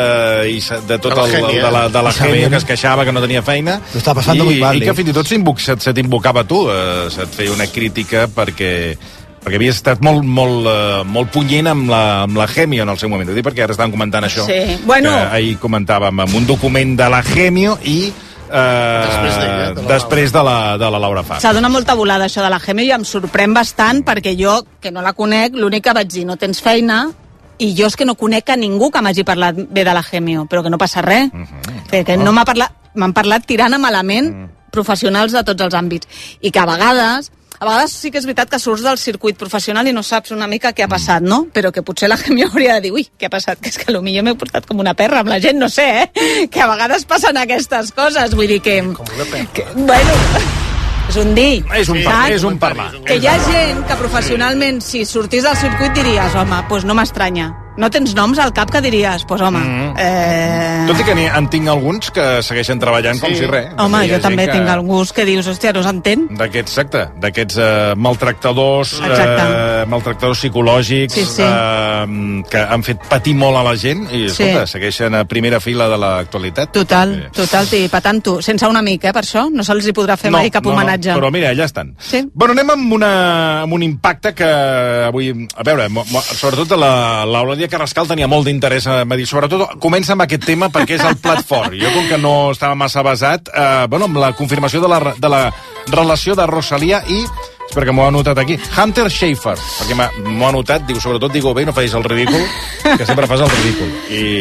de tot de la Gemio, que es queixava, que no tenia feina. Lo està passant molt mal. I que fins i tot se t'invocava tu, se't feia una crítica perquè havia estat molt punyent amb la Gemio en el seu moment. Ho dic perquè ara estàvem comentant això. Sí, bueno. Que ahir comentàvem amb un document de la Gemio i després de la Laura Fa. S'ha donat molta volada això de la Gemio i em sorprèn bastant perquè jo, que no la conec, l'únic que vaig dir, no tens feina, i jo és que no conec a ningú que m'hagi parlat bé de la Gemio, però que no passa res. Que no m'han parlat tirant a malament professionals de tots els àmbits. I que a vegades sí que és veritat que surts del circuit professional i no saps una mica què ha passat, no? Però que potser la Gemio hauria de dir, ui, què ha passat? Que és que potser m'he portat com una perra amb la gent, no sé, que a vegades passen aquestes coses, vull dir que bueno, és un dir. És un parlar. Que hi ha gent que professionalment, si sortís del circuit diries, home, doncs no m'estranya. No tens noms al cap que diries, doncs home... Tot i que en tinc alguns que segueixen treballant com si res. Home, jo també tinc alguns que dius, hòstia, no s'entén. D'aquests maltractadors psicològics que han fet patir molt a la gent i, escolta, segueixen a primera fila de l'actualitat. Total, i patant-ho. Sense un amic, per això. No se'ls hi podrà fer mai cap homenatge. Però mira, allà estan. Bueno, anem amb un impacte que avui... A veure, sobretot l'Eulàlia Carrascal tenia molt d'interès a dir, sobretot comença amb aquest tema perquè és el plat fort. Jo, com que no estava massa basat, amb la confirmació de la relació de Rosalía i, espera que m'ho ha anotat aquí, Hunter Schafer, perquè m'ho ha anotat, sobretot digo bé, no facis el ridícul, que sempre fas el ridícul.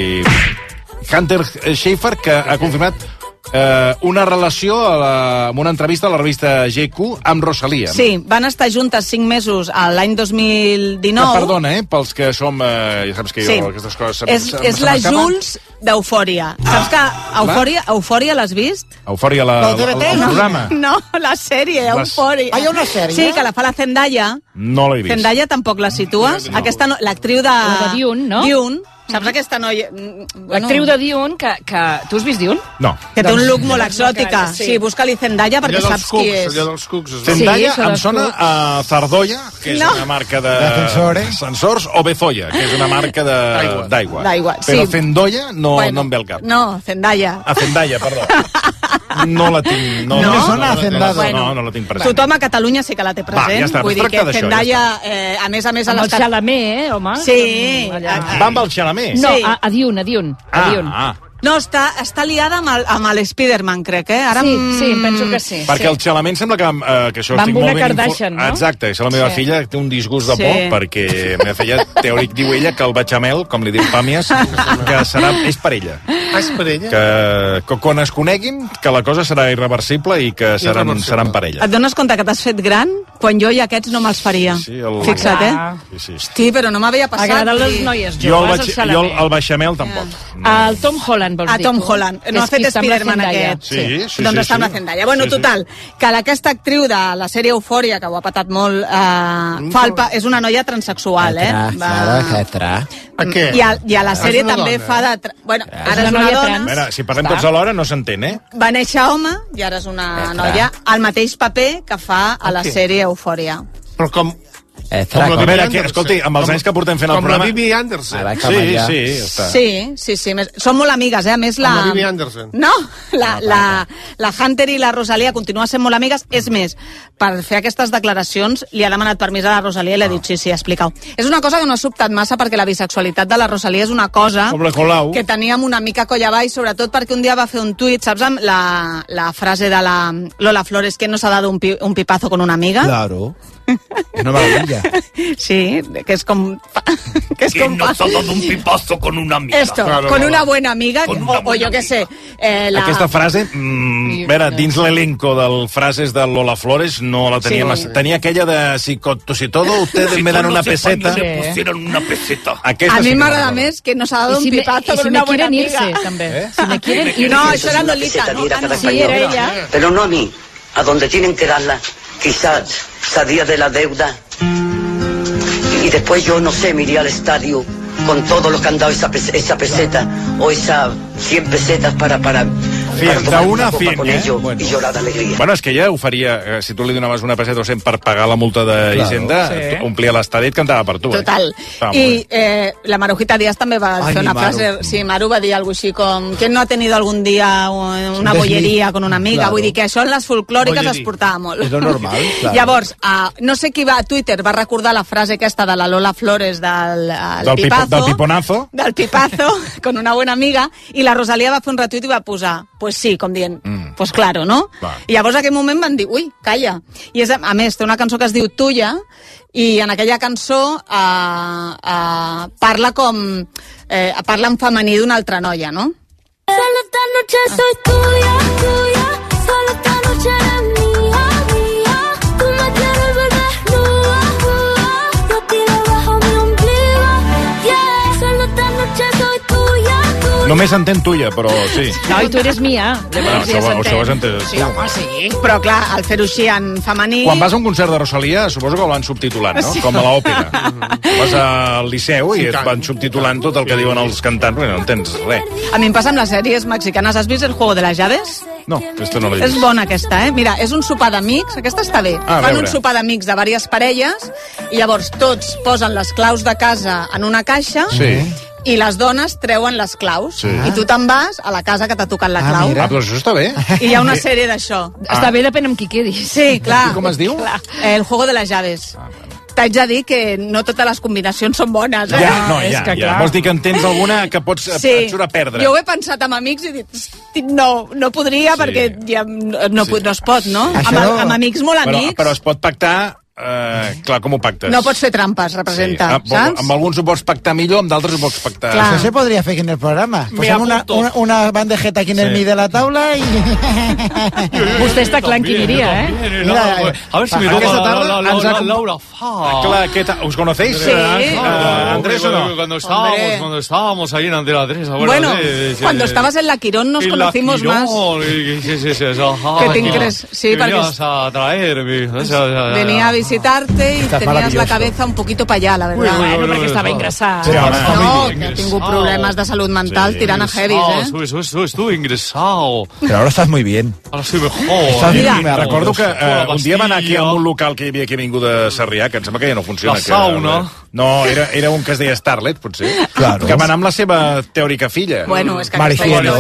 I Hunter Schafer, que ha confirmat una relació amb una entrevista a la revista GQ amb Rosalía. Sí, van estar juntes 5 mesos l'any 2019. Perdona, pels que som... ja saps que jo aquestes coses... És la Jules d'Eufòria. Saps que Eufòria l'has vist? Eufòria, el programa? No, la sèrie, Eufòria. Hi ha una sèrie? Sí, que la fa la Zendaya. No l'he vist. Zendaya tampoc la situes? Aquesta, l'actriu de Dune, no? Dune. Saps aquesta noia... L'actriu de Dune, que... Tu has vist Dune? No. Que té un look molt exòtica. Sí, busca-li Zendaya perquè saps qui és. Allò dels cucs. Zendaya em sona a Zardoya, que és una marca d'ascensors, o Bezoya, que és una marca d'aigua. D'aigua, sí. Però Zendoya no em ve al cap. No, Zendaya. Zendaya, perdó. no la tinc... No la tinc present. Tothom a Catalunya sí que la té present. Va, ja està, vull dir que Zendaya, a més... Amb el Chalamet, home. Sí. Va amb el Chalamet? No, a Dune. No, està liada amb l'Spiderman, crec, Ara sí, penso que sí. Perquè el Chalamet sembla que això va estic amb molt una ben Kardashian, no? Exacte, això la meva filla té un disgust de por, perquè la meva filla teòric diu ella que el bechamel, com li diu Pàmies, que és per ella. És per ella? Que quan es coneguin, que la cosa serà irreversible i que seran per ella. Et dones compte que t'has fet gran? Quan jo i aquests no me'ls faria. Fixa't, Hosti, però no m'havia passat. Agraden les noies joves, jo el bechamel tampoc. El Tom Holland, vols dir? Tom Holland. No ha fet Spiderman aquest. Sí. Doncs està amb la Zendaya. Bueno, total, que aquesta actriu de la sèrie Eufòria, que ho ha patat molt, és una noia transexual, I a la sèrie també fa de... Bueno, ara és una dona... Mira, si parlem tots alhora no s'entén, Va néixer home i ara és una noia al mateix paper que fa a la sèrie Eufòria. Però com... Escolti, amb els anys que portem fent el programa... Com la Bibi Anderson. Sí. Són molt amigues, A més, la Bibi Anderson. No, la Hunter i la Rosalia continuen sent molt amigues. És més, per fer aquestes declaracions li ha demanat permís a la Rosalia i li ha dit sí, explica-ho. És una cosa que no ha sobtat massa perquè la bisexualitat de la Rosalia és una cosa que teníem una mica coll avall, sobretot perquè un dia va fer un tuit, saps, amb la frase de la Lola Flores, que no s'ha dado un pipazo con una amiga? Claro. Una maravilla. Sí, que es como... ¿Quién no se ha dado un pipazo con una amiga? Esto, con una buena amiga, o yo qué sé. Aquesta frase, dins l'elenco del frases de Lola Flores, no la tenia massa. Tenia aquella de si todo, ustedes me dan una peseta. A mi m'agrada més que no s'ha dado un pipazo con una buena amiga. Si me quieren irse. No, això era Lolita. Sí, era ella. Pero no a mí, a donde tienen que darla. Quizás salía de la deuda y después yo no sé, me iría al estadio con todo lo que han dado esa peseta o esas 100 pesetas para d'una fin, i llorar d'alegria. Bueno, és que ja ho faria, si tu li donaves una peseta o 100 per pagar la multa d'Hisenda, omplia l'estadi i et cantava per tu. Total. I la Marujita Díaz també va fer una frase, sí, Maru va dir alguna així com ¿quién no ha tenido algún día una bollería con una amiga? Vull dir que això en les folclòriques es portava molt. És lo normal, clar. Llavors, no sé qui va a Twitter va recordar la frase aquesta de la Lola Flores del piponazo. Del pipazo, con una buena amiga, i la Rosalia va fer un retuit i va posar pues sí, com dient, pues claro, no? I llavors en aquell moment van dir, ui, calla. I és, a més, té una cançó que es diu Tuya, i en aquella cançó parla en femení d'una altra noia, no? Solo esta noche soy tuya, solo esta noche eres mía, tú me quieres ver desnuda, yo tiro bajo mi ombligo, solo esta noche soy tuya. Només entén tuya, però sí. No, i tu eres mia. Això ho has entès. Sí, home, sí. Però clar, al fer-ho així en femení... Quan vas a un concert de Rosalia, suposo que ho van subtitulant, no? Com a l'òpera. Vas al Liceu i et van subtitulant tot el que diuen els cantants, perquè no entens res. A mi em passa amb les sèries mexicanes. Has vist El juego de las llaves? No, aquesta no l'he vist. És bona aquesta, Mira, és un sopar d'amics, aquesta està bé. Fan un sopar d'amics de diverses parelles i llavors tots posen les claus de casa en una caixa i les dones treuen les claus. I tu te'n vas a la casa que t'ha tocat la clau. Però això està bé. I hi ha una sèrie d'això. Està bé, depèn amb qui quedis. Sí, clar. I com es diu? El juego de las llaves. T'haig de dir que no totes les combinacions són bones. Ja. Vols dir que en tens alguna que pots et surt a perdre. Jo ho he pensat amb amics i he dit, no podria perquè ja no es pot, no? Amb amics molt amics. Però es pot pactar... clar, com ho pactes? No pots fer trampes, representa, saps? Amb alguns ho pots pactar millor, amb d'altres ho pots pactar... Eso se podría hacer en el programa. Posem una bandejeta aquí en el mig de la taula i... Vostè està clar en qui diria, Mira, a ver si me toca Laura Fa. ¿Os conocéis? Sí. ¿Andrés o no? Cuando estábamos ahí en Antena 3. Bueno, cuando estabas en La Quirón nos conocimos más. Que te ingres... Sí, venías a traer... Venía a visitarte y tenías la cabeza un poquito para allá, la verdad. Bueno, perquè estava ingressat. No, que ha tingut problemes de salut mental tirant a heavies, Estuve ingresado. Pero ahora estás muy bien. Ahora estoy mejor. Me recordo que un dia va anar aquí a un local que hi havia aquí a Avinguda Sarrià, que em sembla que ja no funciona. La sauna. No, era un que es deia Starlet, potser. Claro. Que va anar amb la seva teòrica filla. Bueno, és que... Maricielo.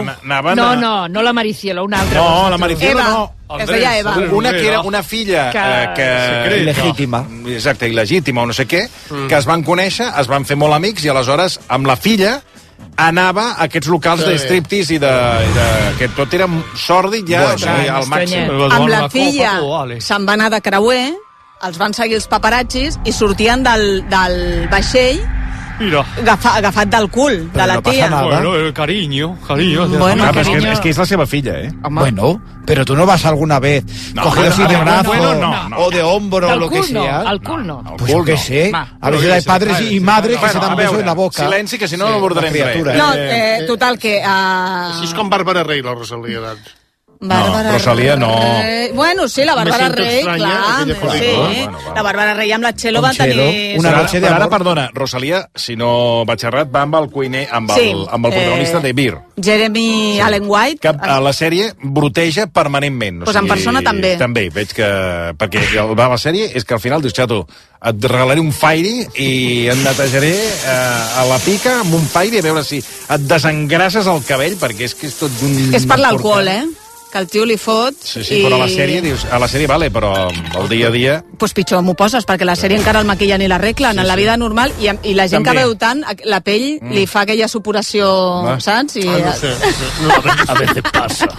No la Maricielo, una altra. No, la Maricielo no. Es deia Eva. Una que era una filla que... Il·legítima. Exacte, il·legítima o no sé què, que es van conèixer, es van fer molt amics i aleshores amb la filla anava a aquests locals de striptease i que tot era sòrdid ja al màxim. Amb la filla se'n va anar de creuer, els van seguir els paparazzis i sortien del vaixell agafat del cul de la tia. Bueno, cariño. Bueno, es que es la seva filla, ¿eh? Bueno, pero tú no vas alguna vez cogido así de brazo o de hombro o lo que sea. Al cul no. Pues yo qué sé. A veces hay padres y madres que se dan besos en la boca. Silenci, que si no abordarem res. No, total, que... Així és com Bàrbara Rey, la Rosalia, doncs. Bàrbara Rosalia no. Bueno, sí, la Bàrbara Rey, clar. Sí, la Bàrbara Rey amb la Txelo va tenir... Una noche de Ara, amor. perdona, Rosalia, si no vaig errat, va amb el cuiner, amb el protagonista de Beer. Jeremy Allen White. Que a la sèrie bruteja permanentment. Pues en persona també. També, veig que... Perquè la sèrie és que al final dius, xato, et regalaré un Fairy i et netejaré a la pica amb un Fairy a veure si et desengrasses el cabell, perquè és que és tot un... És per l'alcohol, que el tio li fot... Sí, però a la sèrie, dius, a la sèrie vale, però el dia a dia... Pues pitjor m'ho poses, perquè la sèrie encara el maquillen i l'arreglen. En la vida normal, i la gent que veu tant, la pell li fa aquella supuració, saps? No sé. A veces passa.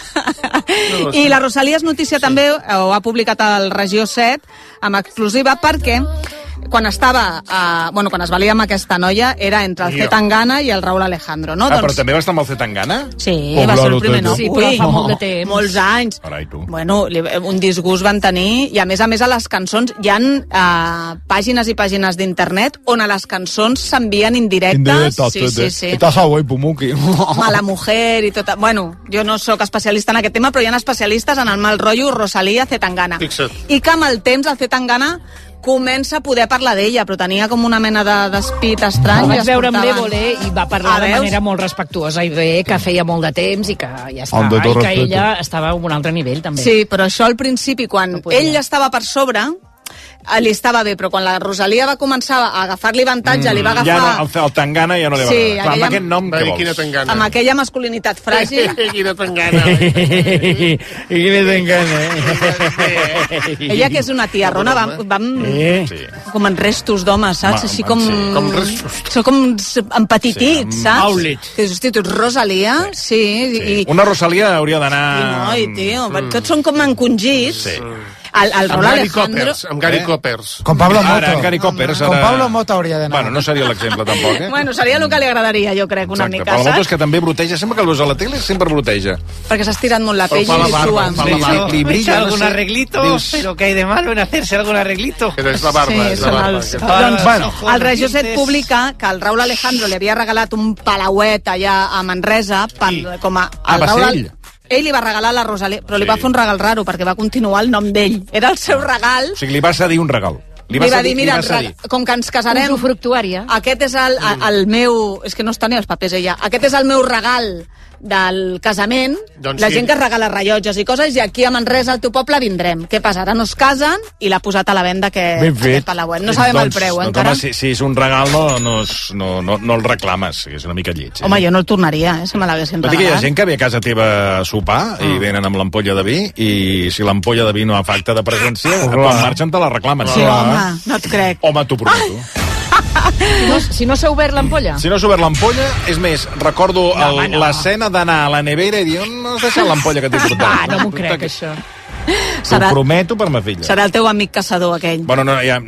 I la Rosalia és notícia també, ho ha publicat el Regió 7, amb exclusiva, perquè quan quan es valia amb aquesta noia era entre el Zetangana i el Raúl Alejandro, no? Però també va estar amb el Zetangana? Sí, va ser el primer nom. Sí, però fa molt de temps. Molts anys. Carai, tu. Bueno, un disgust van tenir, i a més a les cançons, hi ha pàgines i pàgines d'internet on a les cançons s'envien indirectes. Sí. Estàs a guai, Pumuki. Mala mujer i tot... Bueno, jo no sóc especialista en aquest tema, però hi ha especialistes en el mal rotllo Rosalia, Zetangana. Fixa't. I que amb el temps el Zetangana comença a poder parlar d'ella, però tenia com una mena d'espit estrany. El vaig veure amb l'Évole i va parlar de manera molt respectuosa i bé, que feia molt de temps i que ja està, i que ella estava a un altre nivell també. Sí, però això al principi, quan ell estava per sobre, li estava bé, però quan la Rosalia va començar a agafar-li avantatge, li va agafar... Ja no, el Tangana ja no li va agradar. Clar, amb aquest nom, què vols? Quina Tangana. Amb aquella masculinitat fràgil. Quina Tangana. Quina Tangana. Ella, que és una tiarrona, vam com en restos d'homes, saps? Així com... Com restos. Són com empetitits, saps? Outlets. Que dius, hosti, tu ets Rosalia? Sí. Una Rosalia hauria d'anar... Noi, tio, tots són com encongits. Sí. El Raúl Alejandro... Amb Gary Coppers. Con Pablo Moto. Ara, Gary Coppers. Con Pablo Moto hauria d'anar. Bueno, no seria l'exemple, tampoc, Bueno, seria el que li agradaria, jo crec, una mica, Pablo Moto és saps? que també bruteja. Sempre que el veus a la tele, sempre bruteja. Perquè s'ha estirat molt la pell i li sua. Li brilla, algún arreglito, pero ¿qué hay de malo en hacerse algún arreglito? Que és la barba, és la barba. Doncs, bueno, el Regió 7 publica que el Raúl Alejandro li havia regalat un palauet allà a Manresa com a... va ser ell? Ell li va regalar la Rosalia, però li va fer un regal raro, perquè va continuar el nom d'ell. Era el seu regal. O sigui, li va cedir un regal. Li va dir, mira, com que ens casarem... Usufructuària. Aquest és el meu... És que no està ni els papers, ella. Aquest és el meu regal del casament, doncs la sí. gent que regala rellotges i coses, i aquí a Manresa, al teu poble, vindrem. Què passa? Ara no es casen i l'ha posat a la venda aquest palauet. No sabem el preu, encara. Home, si és un regal, no el reclames, és una mica lleig. Home, jo no el tornaria, si me l'haguessin regalat. Hi ha gent que ve a casa teva a sopar i venen amb l'ampolla de vi, i si l'ampolla de vi no fa acte de presència, quan marxen te la reclamen. Sí, home, no et crec. Home, t'ho prometo. Si no s'ha obert l'ampolla? Si no s'ha obert l'ampolla, és més, recordo l'escena d'anar a la nevera i dir, on has deixat l'ampolla que t'he portat? No m'ho crec, això. T'ho prometo per ma filla. Serà el teu amic caçador, aquell. Bueno, no, ja...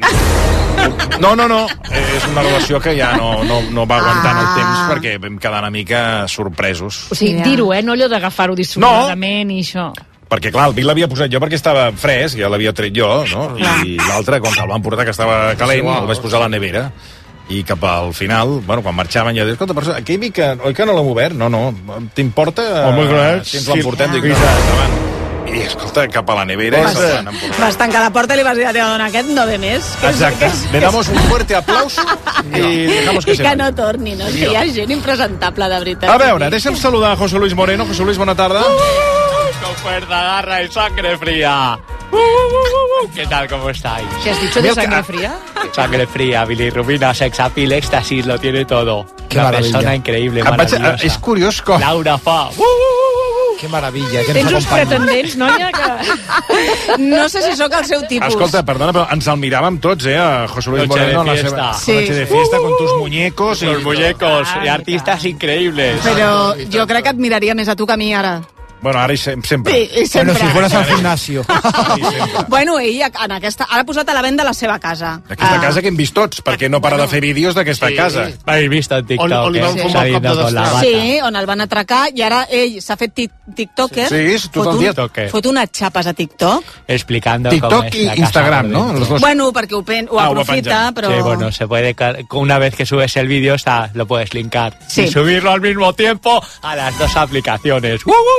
No. És una relació que ja no va aguantant el temps perquè vam quedar una mica sorpresos. O sigui, dir-ho, no allò d'agafar-ho dissortadament i això. Perquè, clar, el vi l'havia posat jo perquè estava fresc, ja l'havia tret jo, no? I l'altre, quan el van portar que estava calent, el vaig posar a la nevera. I cap al final, bueno, quan marxaven, jo dic, escolta, però aquell vi que... Oi que no l'hem obert? No, t'importa? Home, clar. Si ens l'emportem, dic, no, endavant. I, escolta, cap a la nevera... Vas tancar la porta i li vas dir a la teva dona, aquest no ve més. Exacte. Le damos un fuerte aplauso y dejamos que se que no torni, no? Que hi ha gent impresentable, de veritat. A veure, deixa'm saludar a José Luis Moreno. José Luis, bona tarda. Con fuerza, garra y sangre fría. ¿Qué tal? ¿Cómo estáis? ¿Qué has dicho de sangre fría? Sangre fría, bilirrubina, sex appeal, éxtasis, lo tiene todo. Una persona increïble, maravillosa. És curiós com... Laura fa... Que meravella, que Tens ens uns acompanya. pretendents, noia, que... No sé si sóc el seu tipus. Escolta, perdona, però ens el miràvem tots, a José Luis Noche de Moreno, en la fiesta. seva Sí. noche de fiesta, con tus muñecos. Los muñecos y artistas increíbles. Però jo crec que et miraria més a tu que a mi ara. Bueno, ara sempre. Sí, i sempre. Bueno, si fueras al gimnasio. Bueno, ell en aquesta, ara ha posat a la venda la seva casa. Aquesta casa que hem vist tots, perquè no para de fer vídeos d'aquesta casa. He visto en TikTok, On li van fumar el cop de saliendo con la destrat. bata. Sí, on el van atracar i ara ell s'ha fet tiktoker. Sí, tot el dia. Fot unes xapes a TikTok. Explicando TikTok cómo es y la casa Instagram, por ¿no? dentro. Los dos. Bueno, perquè ho aprofita, però... Sí, bueno, se puede... Una vez que subes el vídeo, lo puedes linkar. Sí. Y subirlo al mismo tiempo a las dos aplicaciones.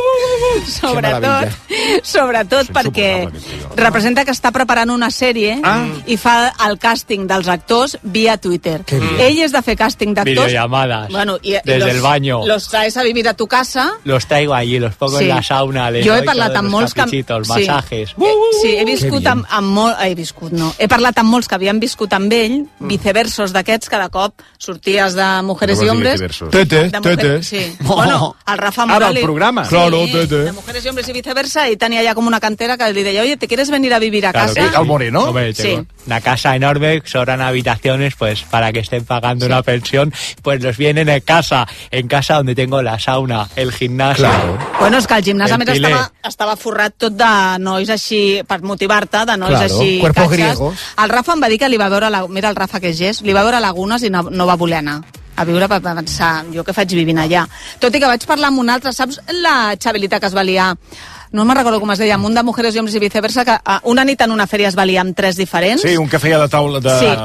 Sobretot perquè representa que està preparant una sèrie i fa el càsting dels actors via Twitter. Ell és de fer càsting d'actors. Videollamadas. Bueno, desde el baño. Los traes a vivir a tu casa. Los traigo allí, los pongo Sí. en la sauna. Les Jo he doy parlat todos amb los molts caprichitos, sí. masajes. Sí, he viscut amb molt... He viscut, no. He parlat amb molts que havien viscut amb ell, viceversos d'aquests, cada cop sorties de Mujeres i Hombres. Tete. Sí. Bueno, el Rafa Ara, Morales... el programa. Sí, Claro, Tete. de Mujeres y Hombres y viceversa, y tenía ya como una cantera que le decía, oye, ¿te quieres venir a vivir a Claro casa? que sí. Al Moreno. Hombre, tengo Sí. una casa enorme, sobran habitaciones, pues para que estén pagando una pensión, pues los vienen en casa donde tengo la sauna, el gimnasio. Bueno, és que el gimnàs, a El més, Piler. estava forrat tot de nois així, per motivar-te, de nois Claro, així... cuerpos catxes. griegos. El Rafa em va dir que li va veure... Mira el Rafa que és gest, li va veure lagunes i no va voler anar a viure per pensar, jo què faig vivint allà. Tot i que vaig parlar amb un altre, saps la xavelita que es va liar? No me'n recordo com es deia, amb un de Mujeres i Hombres i viceversa, que una nit en una fèria es va liar amb 3 diferents. Sí, un que feia de taula de, Sí.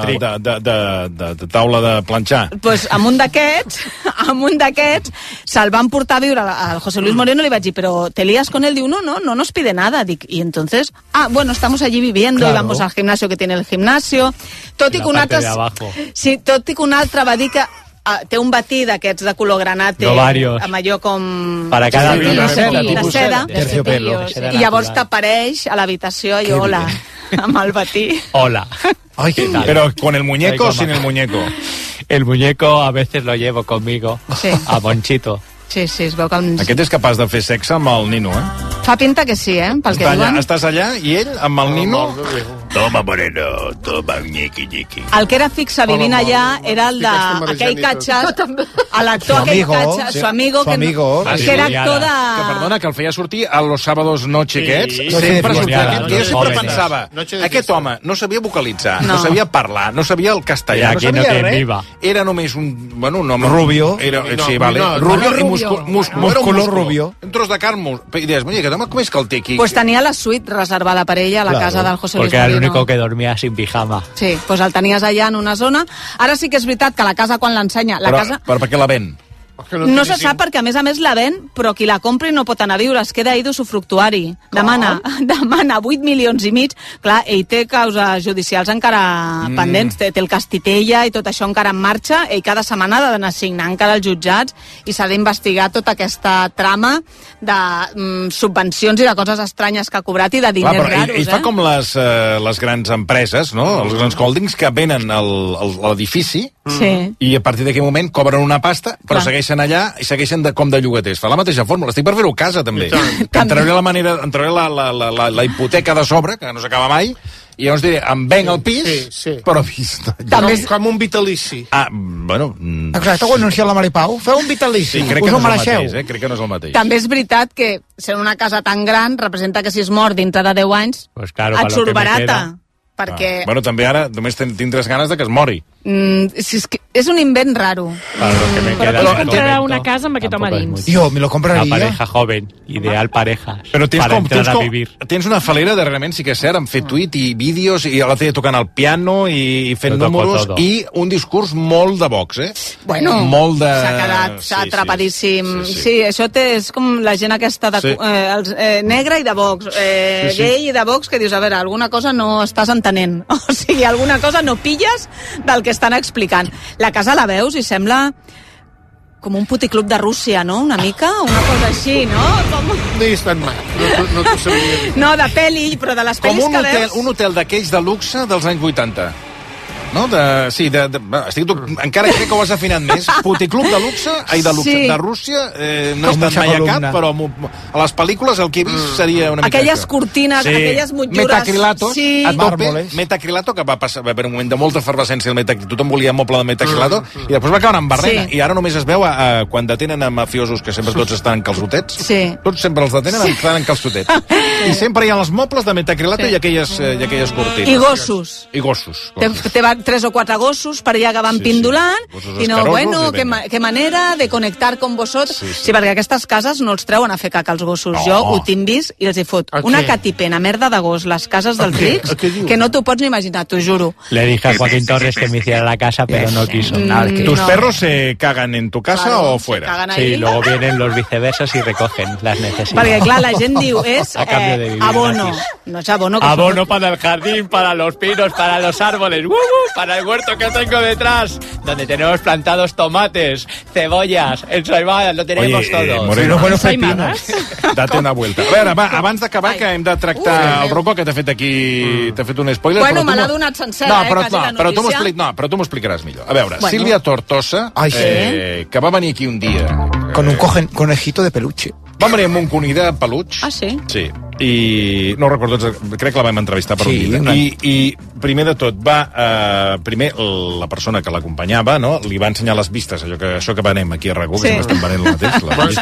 de taula de planxar. Pues amb un d'aquests, se'l van portar a viure al José Luis Moreno, li vaig dir, però te lías con él? Diu, no nos pide nada. Dic, y entonces, bueno, estamos allí viviendo, Claro. y vamos al gimnasio que tiene el gimnasio. Tot i La que un parte altre... de abajo. Sí, tot i que un altre va dir que té un batí d'aquests de color granate, Ovarios. amb allò com... Para cada Sí, vida. de seda, tipus de seda. seda. Terciopelo. Seda I llavors natural. t'apareix a l'habitació i hola, amb el batí. Hola. Ay, ¿Qué tal? Pero con el muñeco o Soy sin el muñeco. El muñeco a veces lo llevo conmigo. Sí. A Monchito. Sí, es veu que... Aquest és capaç de fer sexe amb el nino, Fa pinta que sí, pel que diuen. Estàs allà i ell, amb el nino... Toma, Moreno, toma, ñiqui, ñiqui. El que era fixe vivint allà era el d'aquell catxes, l'actor aquell catxes, su amigo, que era actor de... Que, perdona, que el feia sortir a los sábados noche aquests, Sí, sempre sí, sortia sí, aquest, que jo sí, sempre jóvenes. pensava, Noche de aquest fiesta. home no sabia vocalitzar, No. no sabia parlar, no sabia el castellà, I no aquí no sabia té res, viva. era només un home... Rubio. Era, No, sí, vale, no, rubio no, i Músculo rubio. Un tros de carn, i deies, mira, aquest home com és que el té aquí? Pues tenia la suite reservada per ella a la Claro, casa del José Luis Porque era el Moreno. único que dormía sin pijama. Sí, pues el tenies allà en una zona. Ara sí que és veritat que la casa, quan l'ensenya... La casa... Però per què la ven? No se sap perquè, a més la ven, però qui la compri no pot anar a viure, es queda ahí d'usufructuari. Demana 8 milions i mig. Clar, ell té causes judicials encara pendents, té el Castitella i tot això encara en marxa. Ell cada setmana ha d'anar signant encara als jutjats i s'ha d'investigar tota aquesta trama de subvencions i de coses estranyes que ha cobrat i de diners Clar, però raros. ell fa com les grans empreses, no? Els grans holdings que venen l'edifici Sí. i a partir d'aquell moment cobren una pasta, però Clar. segueixen allà i segueixen com de llogaters. Fa la mateixa fórmula. Estic per fer-ho a casa, també. I Que em trauré em trauré la hipoteca de sobre, que no s'acaba mai, i llavors diré, em venc el pis, però vist. Com un vitalici. Bueno... Exacte, ho ha anunciat la Maripau. Feu un vitalici, Sí, crec us que ho no és el mereixeu. mateix, crec que no és el mateix. També és veritat que ser una casa tan gran representa que si es mor dintre de 10 anys Pues claro, et para lo surt que me barata. queda. Perquè Bueno, també ara només tindràs ganes de que es mori. si és, que és un invent raro. Para lo que me Però queda tu de es comprarà momento, una casa amb aquest home tampoco es dins. mucho. Jo me lo Una compraria. pareja joven, ideal parejas. Però para entrar a vivir. tens una falera darrerament, sí que és cert, en fer tuit i vídeos, i l'altre dia tocant el piano i fent Lo toco números, todo. i un discurs molt de Vox, Bueno, molt de... s'ha quedat atrapadíssim. Sí, això és com la gent aquesta de, negra i de Vox, gay i de Vox, que dius, a veure, alguna cosa no estàs entenent. O sigui, alguna cosa no pilles del que estan explicant. La casa la veus i sembla com un puticlub de Rússia, no? Una mica, una cosa així, no? Com... no hi he estat mai. No t'ho sabria dir. No, de pel·li, però de les pel·lis que veus... Com un hotel d'aquells de luxe dels anys 80. No? Encara crec que ho has afinat més. Puticlub de luxe, de Rússia, no és tan mai a cap, però a les pel·lícules el que he vist seria una mica aquelles cortines, aquelles motllures... Metacrilatos, a tope. Metacrilato, que va haver un moment de molta efervescència, tothom volia moble de metacrilato, i després va acabar en barrena, i ara només es veu quan detenen a mafiosos, que sempre tots estan calçotets, tots sempre els detenen estan calçotets, i sempre hi ha els mobles de metacrilato i aquelles cortines. I gossos. I gossos. Te van 3 o 4 gossos per allà que van pindulant i no, bueno, qué manera de connectar con vosotros. Sí, perquè aquestes cases no els treuen a fer caca als gossos. Jo ho tinc vist i els hi fot una catipena merda de gos, les cases dels rics, que no t'ho pots ni imaginar, t'ho juro. Le dije a Joaquín Torres que me hiciera la casa, pero no quiso. ¿Tus perros se cagan en tu casa o fuera? Sí, luego vienen los viceversas y recogen las necesidades. Perquè, clar, la gent diu, és abono. No es abono. Abono para el jardín, para los pinos, para los árboles. Para el huerto que tengo detrás, donde tenemos plantados tomates, cebollas, ensaimadas, lo tenemos todo. Moreno, buenos pepinos. Date una vuelta. A veure, va, abans d'acabar, que hem de tractar el Rocco, que t'ha fet aquí... T'ha fet un spoiler. Bueno, me l'ha donat sencera, quasi la notícia. Però tu m'ho explicaràs millor. A veure, Sílvia Tortosa, que va venir aquí un dia... Con un conejito de peluche. Va venir amb un conill de peluig. Ah, sí? Sí. I no recordo, crec que la vam entrevistar per un dia. I primer de tot primer la persona que l'acompanyava, no, li va ensenyar les vistes, això que venem aquí a RAC1, que estem venent el mateix,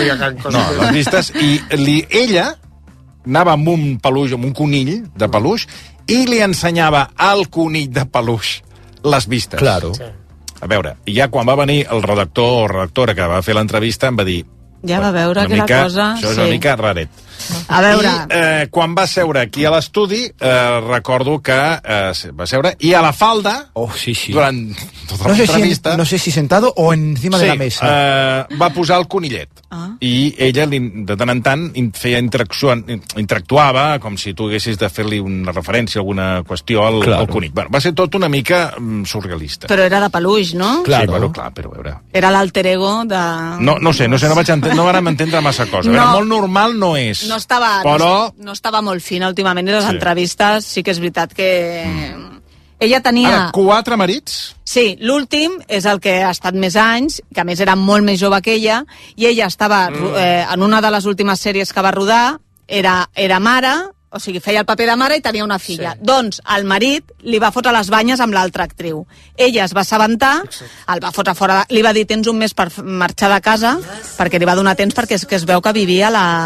les vistes, i ella anava amb un peluix, amb un conill de peluix, i li ensenyava al conill de peluix les vistes. Claro. A veure, i ja quan va venir el redactor o redactora que va fer l'entrevista em va dir... Ja va veure que la cosa... Això és una mica raret. A veure... I quan va seure aquí a l'estudi, recordo que va seure, i a la falda, durant tota l'entrevista... No sé si sentado o encima de la mesa. Va posar el conillet. I ella, de tant en tant, feia interactuava, com si tu haguessis de fer-li una referència, alguna qüestió al conill. Bueno, va ser tot una mica surrealista. Però era de peluix, no? Sí, bueno, clar, però a veure... Era l'alter ego de... No sé, no vàrem entendre massa cosa. No. Molt normal no és. No estava molt fina últimament, i les entrevistes sí que és veritat que... Ella tenia... Ara, 4 marits? Sí, l'últim és el que ha estat més anys, que a més era molt més jove que ella, i ella estava en una de les últimes sèries que va rodar, era mare, o sigui, feia el paper de mare i tenia una filla. Sí. Doncs el marit li va fotre les banyes amb l'altra actriu. Ella es va assabentar, el va fotre fora, li va dir tens un mes per marxar de casa, perquè li va donar temps perquè es veu que vivia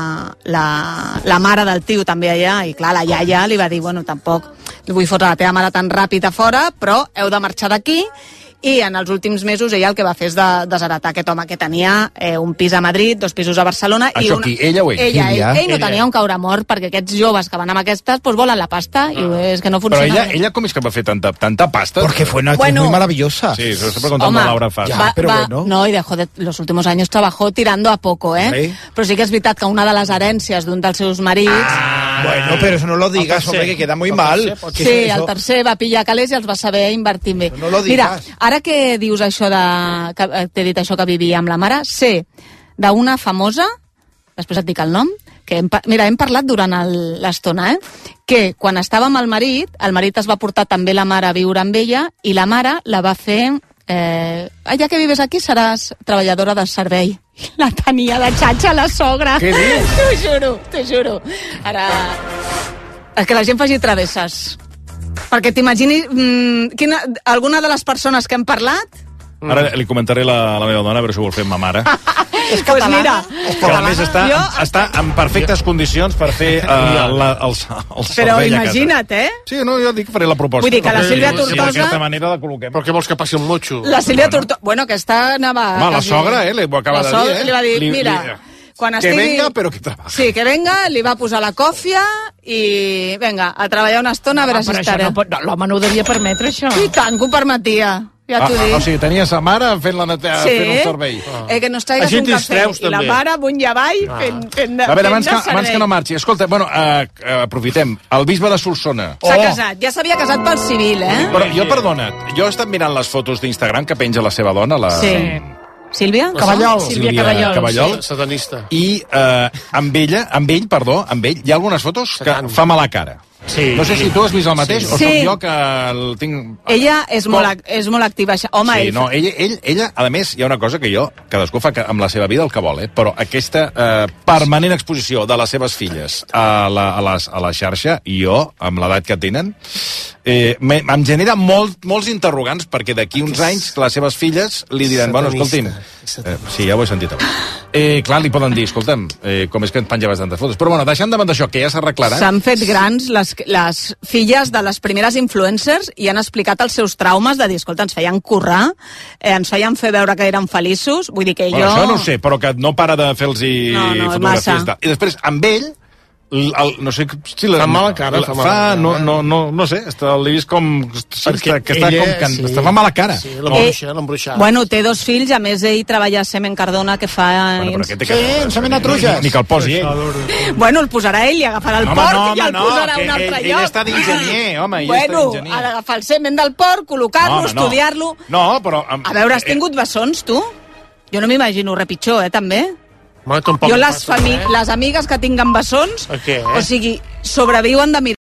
la mare del tio també allà, i clar, la iaia li va dir, bueno, tampoc li vull fotre la teva mare tan ràpid a fora, però heu de marxar d'aquí. I en els últims mesos ella el que va fer és desheretar aquest home que tenia un pis a Madrid, 2 pisos a Barcelona... Això qui? Ella o ell? Ell no tenia un caure mort, perquè aquests joves que van amb aquestes pues volen la pasta i és que no funciona. Però ella com és que va fer tanta pasta? Porque fue una actriz muy maravillosa. Sí, eso siempre contando Laura Faz. Pero bueno. No, y dejó los últimos años trabajó tirando a poco, ¿eh? Però sí que és veritat que una de les herències d'un dels seus marits... Bueno, pero eso no lo digas, hombre, que queda muy mal. Sí, el tercer va pillar calés i els va saber invertir bé. No lo digas. Mira, ara que dius això que t'he dit això que vivia amb la mare, sé d'una famosa, després et dic el nom, que hem parlat durant l'estona, que quan estava amb el marit es va portar també la mare a viure amb ella i la mare la va fer... ja que vives aquí seràs treballadora de servei. La tenia de xatxa la sogra. Què dius? T'ho juro. Ara... És que la gent faci travesses. Perquè t'imagini alguna de les persones que hem parlat... Ara li comentaré a la meva dona a veure si ho vol fer amb ma mare. És catalana. Que a més està en perfectes condicions per fer el servei. Però imagina't, Sí, no, jo dic que faré la proposta. Vull dir que la Sílvia Tortosa... D'aquesta manera la col·loquem. Però què vols que passi un motxo? La Sílvia Tortosa... Bueno, aquesta anava... La sogra, li ho acaba de dir, li va dir, mira... Que venga, però que trabaja. Sí, que venga, li va posar la còfia i venga, a treballar una estona a veure si estarà. L'home no ho devia permetre, això. I tant que ho permetia. Ja t'ho dic. O sigui, tenia sa mare fent un servei. Que nos traigues un cafè. I la mare amunt i avall fent de servei. A veure, abans que no marxi, escolta, bueno, aprofitem. El bisbe de Solsona. S'ha casat. Ja s'havia casat pel civil, Però jo, perdona't, jo he estat mirant les fotos d'Instagram que penja la seva dona, Sí. Sílvia? Caballol. Sílvia Caballol. Satanista. I amb ell, hi ha algunes fotos que fa mala cara. Sí. No sé si tu has vist el mateix o soc jo que el tinc... Ella és molt activa. Home, sí, no, ella, a més, hi ha una cosa que cadascú fa amb la seva vida el que vol, però aquesta permanent exposició de les seves filles a la xarxa, i jo, amb l'edat que tenen, em genera molts interrogants, perquè d'aquí uns anys les seves filles li diran, bueno, escolti'm... Sí, ja ho he sentit abans. Clar, li poden dir, escolta'm, com és que et penjaves tantes fotos. Però bueno, deixant de banda això, que ja s'arreglarà... S'han fet grans les filles de les primeres influencers i han explicat els seus traumes de dir, escolta, ens feien currar, ens feien fer veure que eren feliços, vull dir que jo... Això no ho sé, però que no para de fer-los fotografies. I després, amb ell, no sé si fa mala cara, no sé, l'he vist com està fa mala cara. Sí, l'embruixada. Bueno, té 2 fills, a més ell treballa a Semen Cardona, que fa... Sí, Semen a truges. Ni que el posi ell. Bueno, el posarà ell i agafarà el porc i el posarà a un altre lloc. Ell està d'enginyer, home, bueno, ha d'agafar el semen del porc, col·locar-lo, estudiar-lo... No, però... A veure, has tingut bessons, tu? Jo no m'imagino res pitjor, també? Jo les amigues que tinguen bessons, o sigui, sobreviuen de mirar